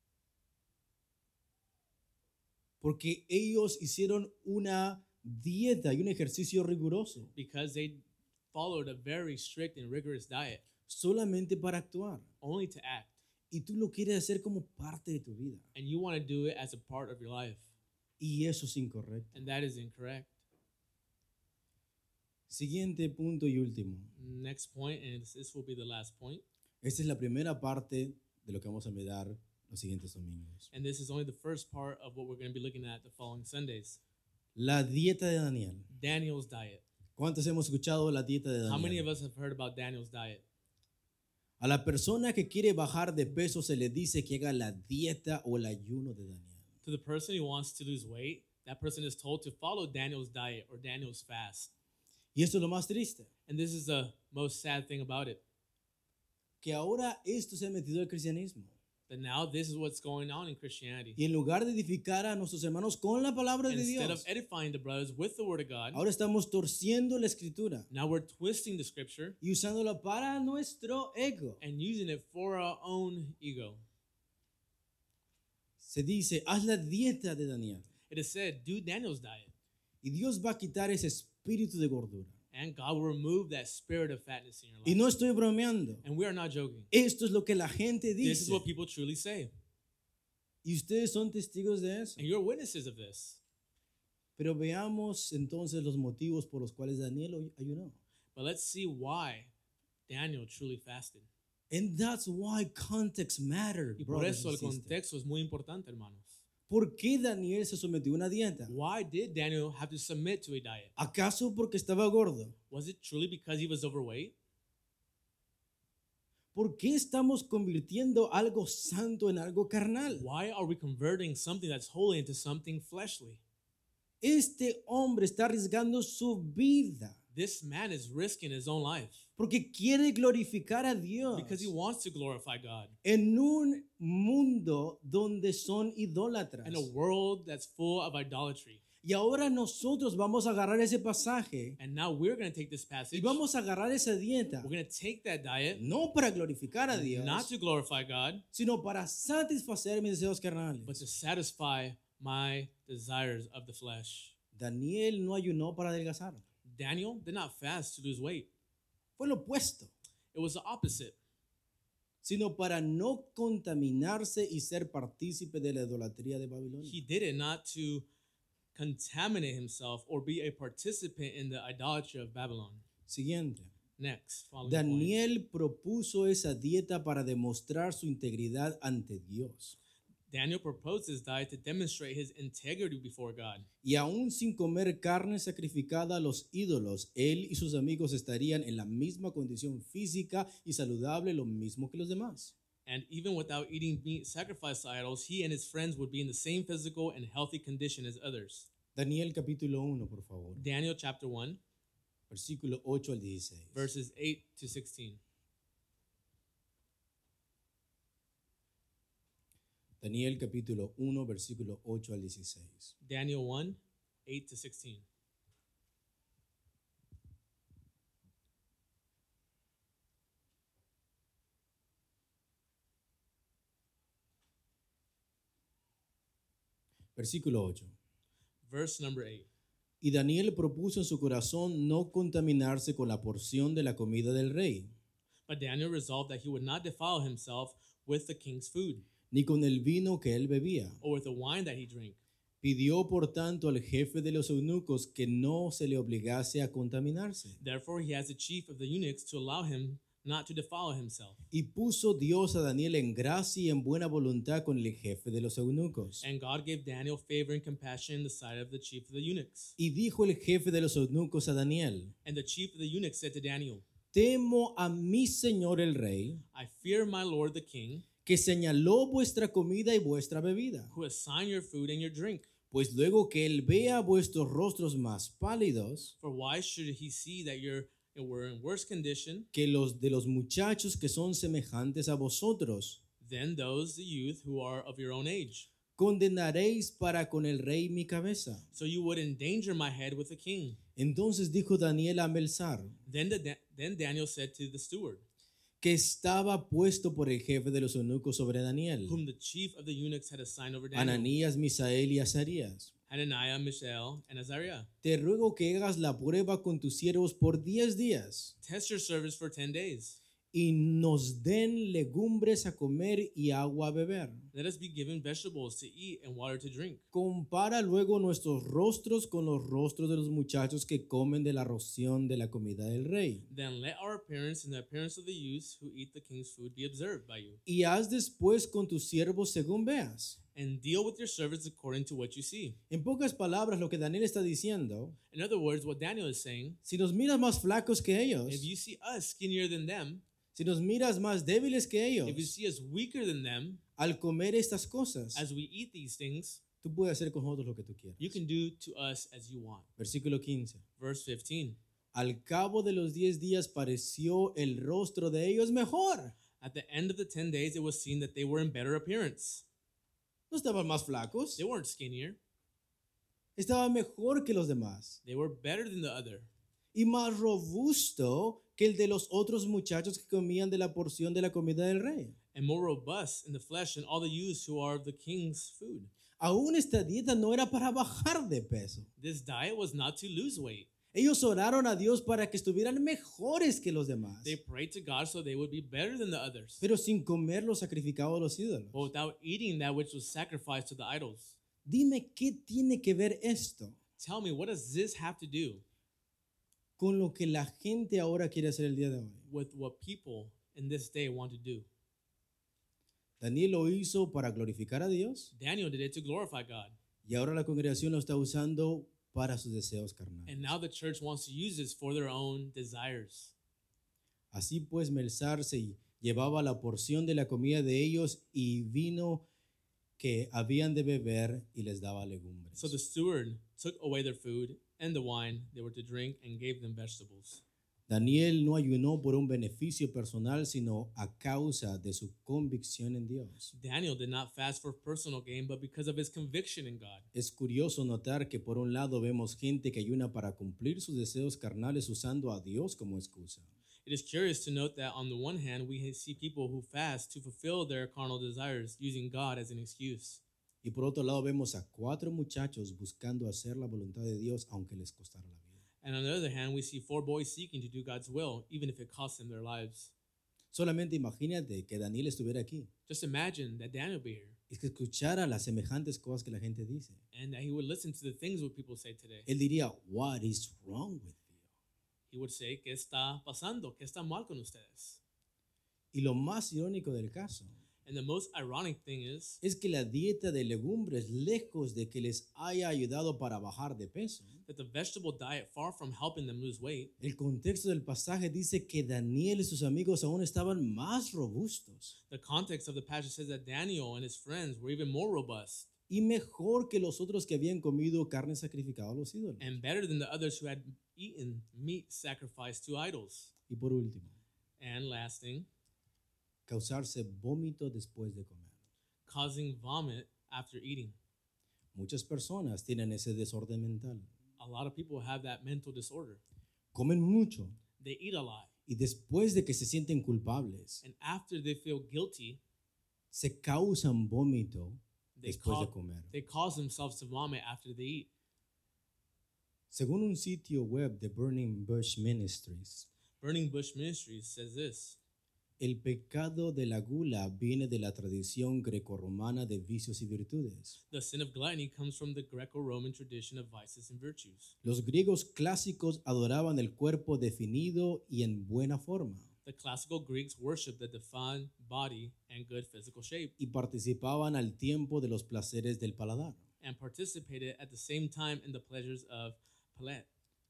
Porque ellos hicieron una dieta y un ejercicio riguroso Because they followed a very strict and rigorous diet, solamente para actuar. only to act. Y tú lo quieres hacer como parte de tu vida. And you want to do it as a part of your life. Y eso es incorrecto. And that is incorrect. Siguiente punto y último. Next point, and this will be the last point. Esta es la primera parte de lo que vamos a mirar los siguientes domingos. And this is only the first part of what we're going to be looking at the following Sundays. La dieta de Daniel. Daniel's diet. ¿Cuántos hemos escuchado la dieta de How many of Daniel? us have heard about Daniel's diet? A la persona que quiere bajar de peso se le dice que haga la dieta o el ayuno de Daniel. To the person who wants to lose weight, that person is told to follow Daniel's diet or Daniel's fast. Y esto es lo más triste, And this is the most sad thing about it. que ahora esto se ha metido al cristianismo. That now this is what's going on in Christianity. Y en lugar de edificar a nuestros hermanos con la palabra de Instead Dios, of edifying the brothers with the word of God, ahora estamos torciendo la escritura now we're twisting the scripture y usándola para nuestro ego. and using it for our own ego. Se dice, haz la dieta de Daniel. It is said, do Daniel's diet, Y Dios va a quitar ese espíritu de gordura. and God will remove that spirit of fatness in your Y life. no estoy bromeando. And we are not joking. Esto es lo que la gente This is dice. what people truly say. Y ustedes son testigos de eso. And you're witnesses of this. Pero veamos entonces los motivos por los cuales Daniel ayunó. But let's see why Daniel truly fasted. And that's why context mattered, Y por brothers eso el and sisters. contexto es muy importante, hermanos. ¿Por qué Daniel se sometió a una dieta? Why did Daniel have to submit to a diet? ¿Acaso porque estaba gordo? Was it truly because he was overweight? ¿Por qué estamos convirtiendo algo santo en algo carnal? Why are we converting something that's holy into something fleshly? Este hombre está arriesgando su vida This man is risking his own life porque quiere glorificar a Dios because he wants to glorify God en un mundo donde son idólatras. in a world that's full of idolatry. Y ahora nosotros vamos a agarrar ese pasaje And now we're going to take this y passage, vamos a agarrar esa dieta, we're going to take that diet, no para glorificar a Dios, not to glorify God, sino para satisfacer mis deseos carnales. but to satisfy my desires of the flesh. Daniel no ayunó para adelgazar, Daniel did not fast to lose weight. fue lo opuesto, It was the opposite. sino para no contaminarse y ser partícipe de la idolatría de Babilonia. He did it not to contaminate himself or be a participant in the idolatry of Babylon. Siguiente. Next, following point. Daniel propuso esa dieta para demostrar su integridad ante Dios. Daniel proposed this diet to demonstrate his integrity before God. Y aún sin comer carne sacrificada a los ídolos, él y sus amigos estarían en la misma condición física y saludable, lo mismo que los demás. And even without eating meat sacrificed to idols, he and his friends would be in the same physical and healthy condition as others. Daniel capítulo 1, por favor. Daniel chapter 1, Versículo 8 al 16. verses 8 to 16. Daniel capítulo 1, versículo 8 al 16. Daniel 1, 8 to 16. Versículo 8. Verse number 8. Y Daniel propuso en su corazón no contaminarse con la porción de la comida del rey, But Daniel resolved that he would not defile himself with the king's food ni con el vino que él bebía. or with the wine that he drank. Pidió por tanto al jefe de los eunucos que no se le obligase a contaminarse. Therefore, he has the chief of the eunuchs to allow him not to defile himself. Y puso Dios a Daniel en gracia y en buena voluntad con el jefe de los eunucos. And God gave Daniel favor and compassion in the sight of the chief of the eunuchs. Y dijo el jefe de los eunucos a Daniel, And the chief of the eunuchs said to Daniel, temo a mi señor el rey, I fear my lord the king, que señaló vuestra comida y vuestra bebida. who assigned your food and your drink. Pues luego que él vea vuestros rostros más pálidos For why should he see that were in worse condition que los de los muchachos que son semejantes a vosotros, Then those, the youth, who are of your own age. Condenaréis para con el rey mi cabeza. So you would endanger my head with a king. Entonces dijo Daniel a Melzar, Then Daniel said to the steward, que estaba puesto por el jefe de los eunucos sobre Daniel, whom the chief of the eunuchs had assigned over Daniel, Ananías, Misael y Azarías, Hananiah, Mishael, and Azariah. te ruego que hagas la prueba con tus siervos por 10 días Test your service for 10 days. y nos den legumbres a comer y agua a beber. Let us be given vegetables to eat and water to drink. Compara luego nuestros rostros con los rostros de los muchachos que comen de la ración de la comida del rey. Then let our appearance and the appearance of the youths who eat the king's food be observed by you. Y haz después con tus siervos según veas. And deal with your servants according to what you see. En pocas palabras, lo que Daniel está diciendo, In other words, what Daniel is saying, si nos miras más flacos que ellos, if you see us skinnier than them, si nos miras más débiles que ellos, if you see us weaker than them, al comer estas cosas, as we eat these things, tú puedes hacer con nosotros lo que tú quieras. you can do to us as you want. Versículo 15. Verse 15. Al cabo de los 10 días pareció el rostro de ellos mejor. At the end of the 10 days, it was seen that they were in better appearance. No estaban más flacos, They weren't skinnier. estaban mejor que los demás They were better than the other. y más robusto que el de los otros muchachos que comían de la porción de la comida del rey. And more robust in the flesh than all the youths who are of the king's food. Aún esta dieta no era para bajar de peso. This diet was not to lose weight. Ellos oraron a Dios para que estuvieran mejores que los demás, They prayed to God so they would be better than the others, pero sin comer lo sacrificado a los ídolos. but without eating that which was sacrificed to the idols. Dime qué tiene que ver esto Tell me, what does this have to do con lo que la gente ahora quiere hacer el día de hoy. with what people in this day want to do? Daniel lo hizo para glorificar a Dios Daniel did it to glorify God. y ahora la congregación lo está usando para sus deseos carnales. And now the church wants to use this for their own desires. Así pues, Melzar se llevaba la porción de la comida de ellos y vino que habían de beber y les daba legumbres. So the steward took away their food and the wine they were to drink and gave them vegetables. Daniel no ayunó por un beneficio personal, sino a causa de su convicción en Dios. Daniel did not fast for personal gain, but because of his conviction in God. Es curioso notar que por un lado vemos gente que ayuna para cumplir sus deseos carnales usando a Dios como excusa. It is curious to note that on the one hand, we see people who fast to fulfill their carnal desires using God as an excuse. Y por otro lado vemos a 4 muchachos buscando hacer la voluntad de Dios aunque les costara la vida. And on the other hand, we see 4 boys seeking to do God's will, even if it costs them their lives. Solamente imagínate que Daniel estuviera aquí Just imagine that Daniel be here y que escuchara las semejantes cosas que la gente dice. and that he would listen to the things what people say today. Él diría, what is wrong with you? He would say, ¿qué está pasando? ¿Qué está mal con ustedes? Y lo más irónico del caso And the most ironic thing is es que la dieta de legumbres, lejos de que les haya ayudado para bajar de peso, that the vegetable diet, far from helping them lose weight, el contexto del pasaje dice que Daniel y sus amigos aún estaban más robustos the context of the passage says that Daniel and his friends were even more robust y mejor que los otros que habían comido carne sacrificada a los ídolos. and better than the others who had eaten meat sacrificed to idols. Y por último, And lasting, causarse vómito después de comer. causing vomit after eating. Muchas personas tienen ese desorden mental. A lot of people have that mental disorder. Comen mucho They eat a lot, y después de que se sienten culpables, and after they feel guilty, se causan vómito they, después de comer. they cause themselves to vomit after they eat. Según un sitio web de Burning Bush Ministries, Burning Bush Ministries says this: el pecado de la gula viene de la tradición grecorromana de vicios y virtudes. the sin of gluttony comes from the Greco-Roman tradition of vices and virtues. Los griegos clásicos adoraban el cuerpo definido y en buena forma The classical Greeks worshipped the defined body and good physical shape, y participaban al tiempo de los placeres del paladar. and participated at the same time in the pleasures of palate.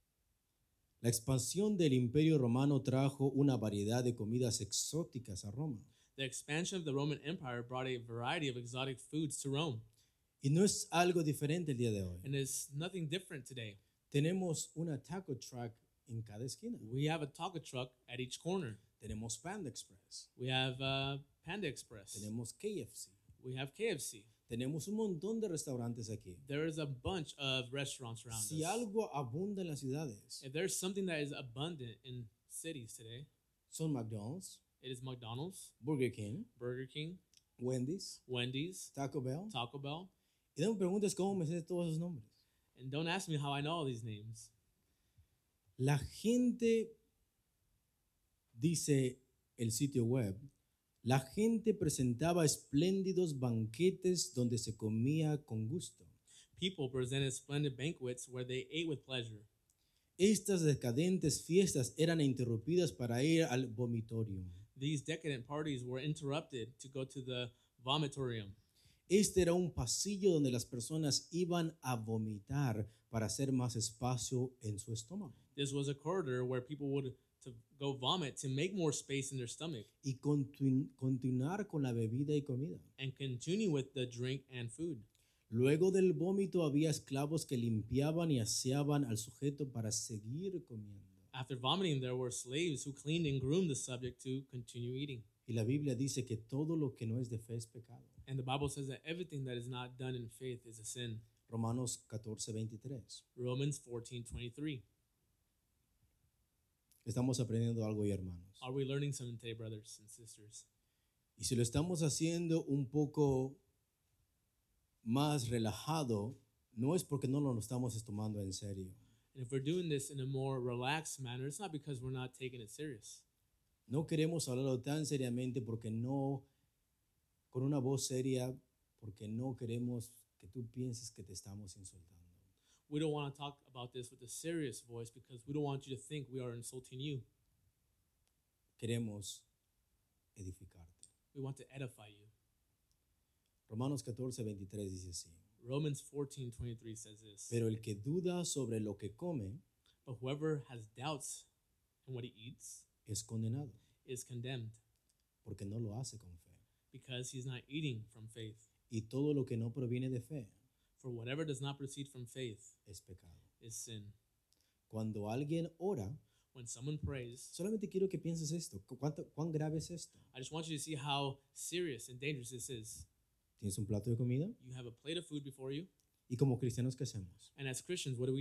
La expansión del Imperio Romano trajo una variedad de comidas exóticas a Roma. The expansion of the Roman Empire brought a variety of exotic foods to Rome, Y no es algo diferente el día de hoy. and it's nothing different today. Tenemos una taco truck en cada esquina. We have a taco truck at each corner. Tenemos Panda Express. We have Panda Express. Tenemos KFC. We have KFC. Tenemos un montón de restaurantes aquí. There is a bunch of restaurants around Si us. algo abunda en las ciudades, If there's something that is abundant in cities today, son McDonald's, it is McDonald's, Burger King, Burger King, Wendy's, Wendy's, Taco Bell. Taco Bell. Y no me preguntes cómo me sé todos esos nombres. And don't ask me how I know all these names. La gente, dice el sitio web, la gente presentaba espléndidos banquetes donde se comía con gusto. People presented splendid banquets where they ate with pleasure. Estas decadentes fiestas eran interrumpidas para ir al vomitorium. These decadent parties were interrupted to go to the vomitorium. Este era un pasillo donde las personas iban a vomitar para hacer más espacio en su estómago This was a corridor where people would to go vomit to make more space in their stomach y continuar con la bebida y comida. and continue with the drink and food. Luego del vómito había esclavos que limpiaban y aseaban al sujeto para seguir comiendo. After vomiting, there were slaves who cleaned and groomed the subject to continue eating. Y la Biblia dice que todo lo que no es de fe es pecado. And the Bible says that everything that is not done in faith is a sin. Romanos 14:23. Romans 14:23. Estamos aprendiendo algo hoy, hermanos. Are we learning something today, brothers and sisters? Y si lo estamos haciendo un poco más relajado, no es porque no lo estamos tomando en serio. And if we're doing this in a more relaxed manner, it's not because we're not taking it serious. No queremos hablarlo tan seriamente porque no, con una voz seria, porque no queremos que tú pienses que te estamos insultando. We don't want to talk about this with a serious voice because we don't want you to think we are insulting you. Queremos edificarte. We want to edify you. Romanos 14:23 dice así. Romans 14:23 says this. Pero el que duda sobre lo que come But whoever has doubts in what he eats es condenado, is condemned porque no lo hace con fe. because he's not eating from faith. Y todo lo que no proviene de fe For whatever does not proceed from faith es pecado. is sin. Cuando alguien ora, When someone prays, solamente quiero que pienses esto. ¿Cuán grave es esto? I just want you to see how serious and dangerous this is. ¿Tienes un plato de comida? You have a plate of food before you, ¿Y como cristianos qué hacemos? and as Christians, what do?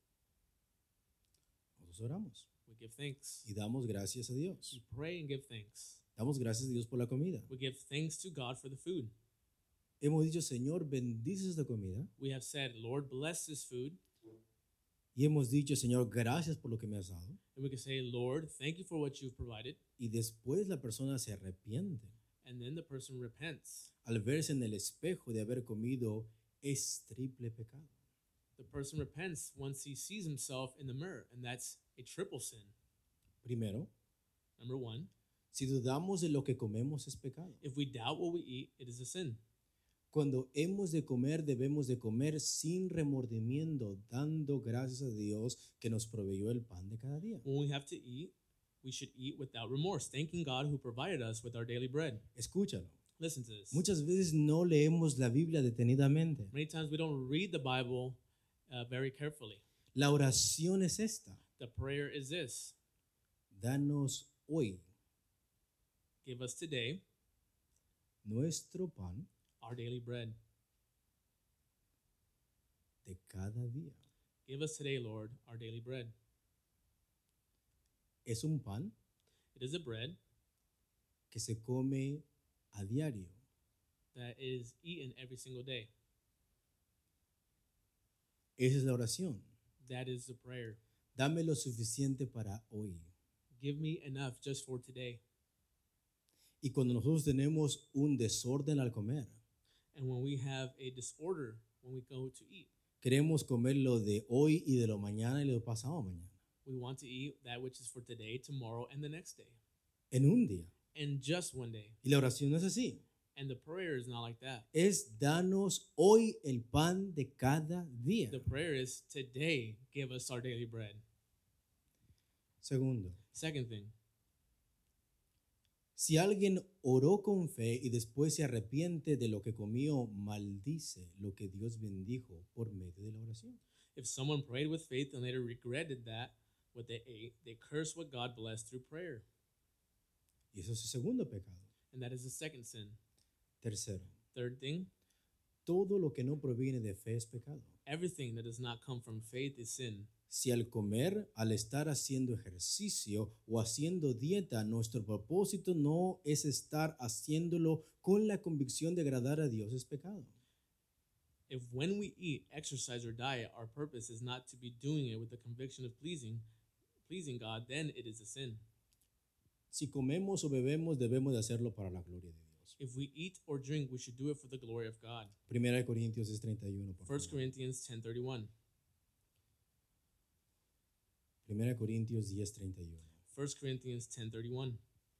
Nosotros oramos We give thanks. y damos gracias a Dios. We pray and give thanks. Damos gracias a Dios por la comida. We give thanks to God for the food. Hemos dicho, Señor, bendice esta comida. We have said, Lord, bless this food. Y hemos dicho, Señor, gracias por lo que me has dado. And we can say, Lord, thank you for what you've provided. Y después la persona se arrepiente And then the person repents. al verse en el espejo de haber comido es triple pecado. The person repents once he sees himself in the mirror, and that's a triple sin. Primero, Number one, si dudamos de lo que comemos es pecado. if we doubt what we eat, it is a sin. Cuando hemos de comer, debemos de comer sin remordimiento, dando gracias a Dios que nos proveyó el pan de cada día. When we have to eat, we should eat without remorse, thanking God who provided us with our daily bread. Escúchalo. Listen to this. Muchas veces no leemos la Biblia detenidamente. Many times we don't read the Bible very carefully. La oración es esta. The prayer is this: Danos hoy give us today nuestro pan our daily bread. de cada día. Give us today, Lord, our daily bread. Es un pan It is a bread que se come a diario. that is eaten every single day. Esa es la oración. That is the prayer. Dame lo suficiente para hoy. Give me enough just for today. Y cuando nosotros tenemos un desorden al comer, And when we have a disorder when we go to eat, queremos comer lo de hoy y de lo mañana y lo de pasado mañana. we want to eat that which is for today, tomorrow, and the next day, En un día. and just one day. Y la oración no es así. And the prayer is not like that. Es danos hoy el pan de cada día. The prayer is today, give us our daily bread. Segundo, Second thing, si alguien oró con fe y después se arrepiente de lo que comió, maldice lo que Dios bendijo por medio de la oración. if someone prayed with faith and later regretted that what they ate, they curse what God blessed through prayer. Y eso es el segundo pecado. And that is the second sin. Tercero, Third thing, todo lo que no proviene de fe es pecado. everything that does not come from faith is sin. Si al comer, al estar haciendo ejercicio o haciendo dieta, nuestro propósito no es estar haciéndolo con la convicción de agradar a Dios, es pecado. If when we eat, exercise, or diet, our purpose is not to be doing it with the conviction of pleasing God, then it is a sin. Si comemos o bebemos, debemos de hacerlo para la gloria de Dios. If we eat or drink, we should do it for the glory of God. Primera de Corintios 10:31, por 1 favor. Corinthians 10:31. Primera de Corintios 10:31. 1 Corinthians 10:31.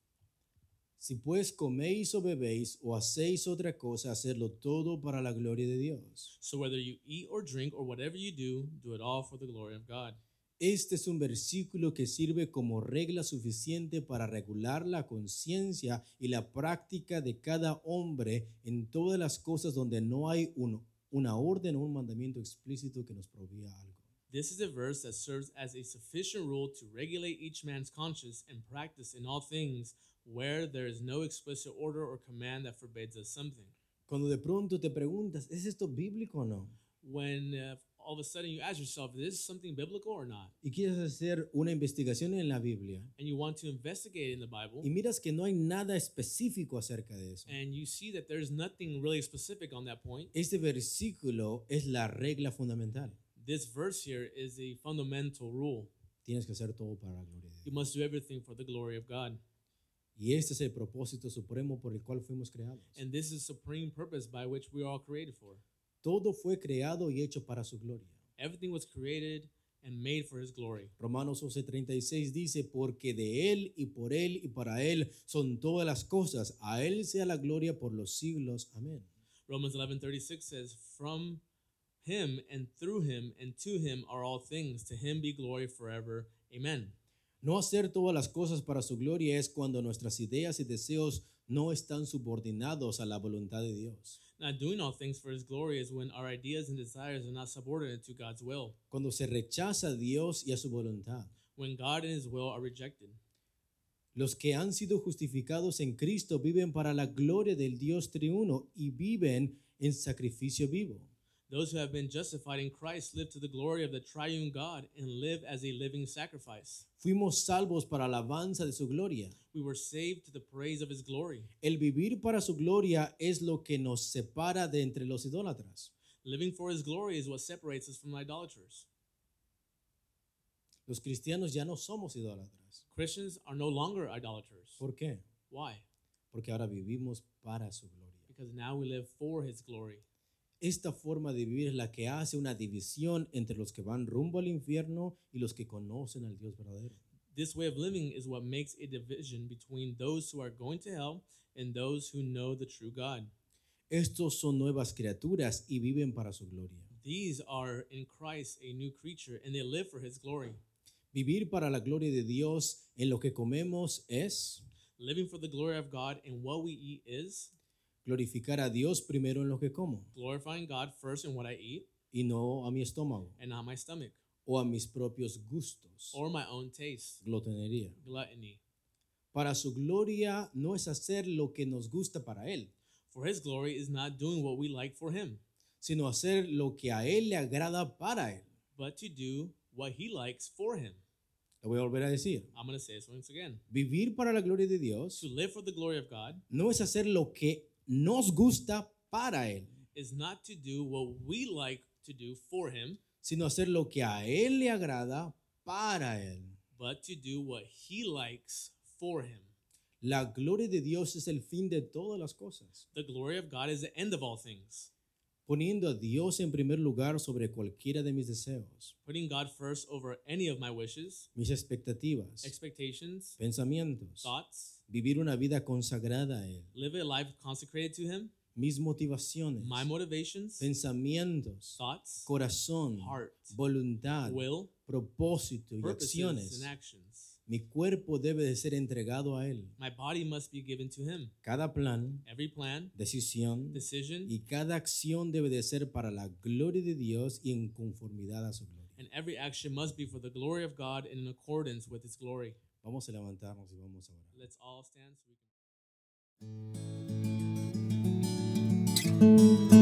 Si pues coméis o bebéis o hacéis otra cosa, hacedlo todo para la gloria de Dios. So whether you eat or drink or whatever you do it all for the glory of God. Este es un versículo que sirve como regla suficiente para regular la conciencia y la práctica de cada hombre en todas las cosas donde no hay una orden o un mandamiento explícito que nos provea algo. This is a verse that serves as a sufficient rule to regulate each man's conscience and practice in all things where there is no explicit order or command that forbids us something. Cuando de pronto te preguntas, ¿es esto bíblico o no? When all of a sudden you ask yourself, is this something biblical or not? Y quieres hacer una investigación en la Biblia And you want to investigate in the Bible, y miras que no hay nada específico acerca de eso. and you see that there's nothing really specific on that point. Este versículo es la regla fundamental. This verse here is a fundamental rule. Tienes que hacer todo para la gloria de You Dios. must do everything for the glory of God. Y este es el propósito supremo por el cual fuimos creados. And this is the supreme purpose by which we are all created for. Todo fue creado y hecho para su gloria. Everything was created and made for his glory. Romanos 11:36 dice, porque de Él y por Él y para Él son todas las cosas. A Él sea la gloria por los siglos. Amén. Romans 11:36 says, "From him and through him and to him are all things. To him be glory forever. Amen." No hacer todas las cosas para su gloria es cuando nuestras ideas y deseos no están subordinados a la voluntad de Dios. Not doing all things for his glory is when our ideas and desires are not subordinate to God's will. Cuando se rechaza a Dios y a su voluntad. When God and his will are rejected. Los que han sido justificados en Cristo viven para la gloria del Dios triuno y viven en sacrificio vivo. Those who have been justified in Christ live to the glory of the triune God and live as a living sacrifice. Fuimos salvos para alabanza de su gloria. We were saved to the praise of his glory. El vivir para su gloria es lo que nos separa de entre los idólatras. Living for his glory is what separates us from idolaters. Los cristianos ya no somos idólatras. Christians are no longer idolaters. ¿Por qué? Why? Porque ahora vivimos para su gloria. Because now we live for his glory. Esta forma de vivir es la que hace una división entre los que van rumbo al infierno y los que conocen al Dios verdadero. This way of living is what makes a division between those who are going to hell and those who know the true God. Estos son nuevas criaturas y viven para su gloria. These are in Christ a new creature and they live for his glory. Vivir para la gloria de Dios en lo que comemos es Living for the glory of God in what we eat is glorificar a Dios primero en lo que como glorifying God first in what I eat y no a mi estómago and not my stomach o a mis propios gustos. or my own taste. Glotonería. Gluttony. Para su gloria no es hacer lo que nos gusta para Él, For his glory is not doing what we like for him, sino hacer lo que a Él le agrada para Él. but to do what he likes for him. Lo voy a volver a decir. I'm going to say this once again. Vivir para la gloria de Dios To live for the glory of God no es hacer lo que nos gusta para Él, is not to do what we like to do for him, sino hacer lo que a Él le agrada para Él. but to do what he likes for him. La gloria de Dios es el fin de todas las cosas, The glory of God is the end of all things, poniendo a Dios en primer lugar sobre cualquiera de mis deseos, putting God first over any of my wishes, mis expectativas, expectations, pensamientos, thoughts, vivir una vida consagrada a Él, live a life consecrated to him, mis motivaciones, my motivations, pensamientos, thoughts, corazón, heart, voluntad, will, propósito y purposes, acciones. and actions. Mi cuerpo debe de ser entregado a Él. My body must be given to him. Cada plan, Every plan, decisión decision, y cada acción debe de ser para la gloria de Dios y en conformidad a su gloria. and every action must be for the glory of God and in accordance with his glory. Vamos a levantarnos y vamos a orar. Let's all stand so we can.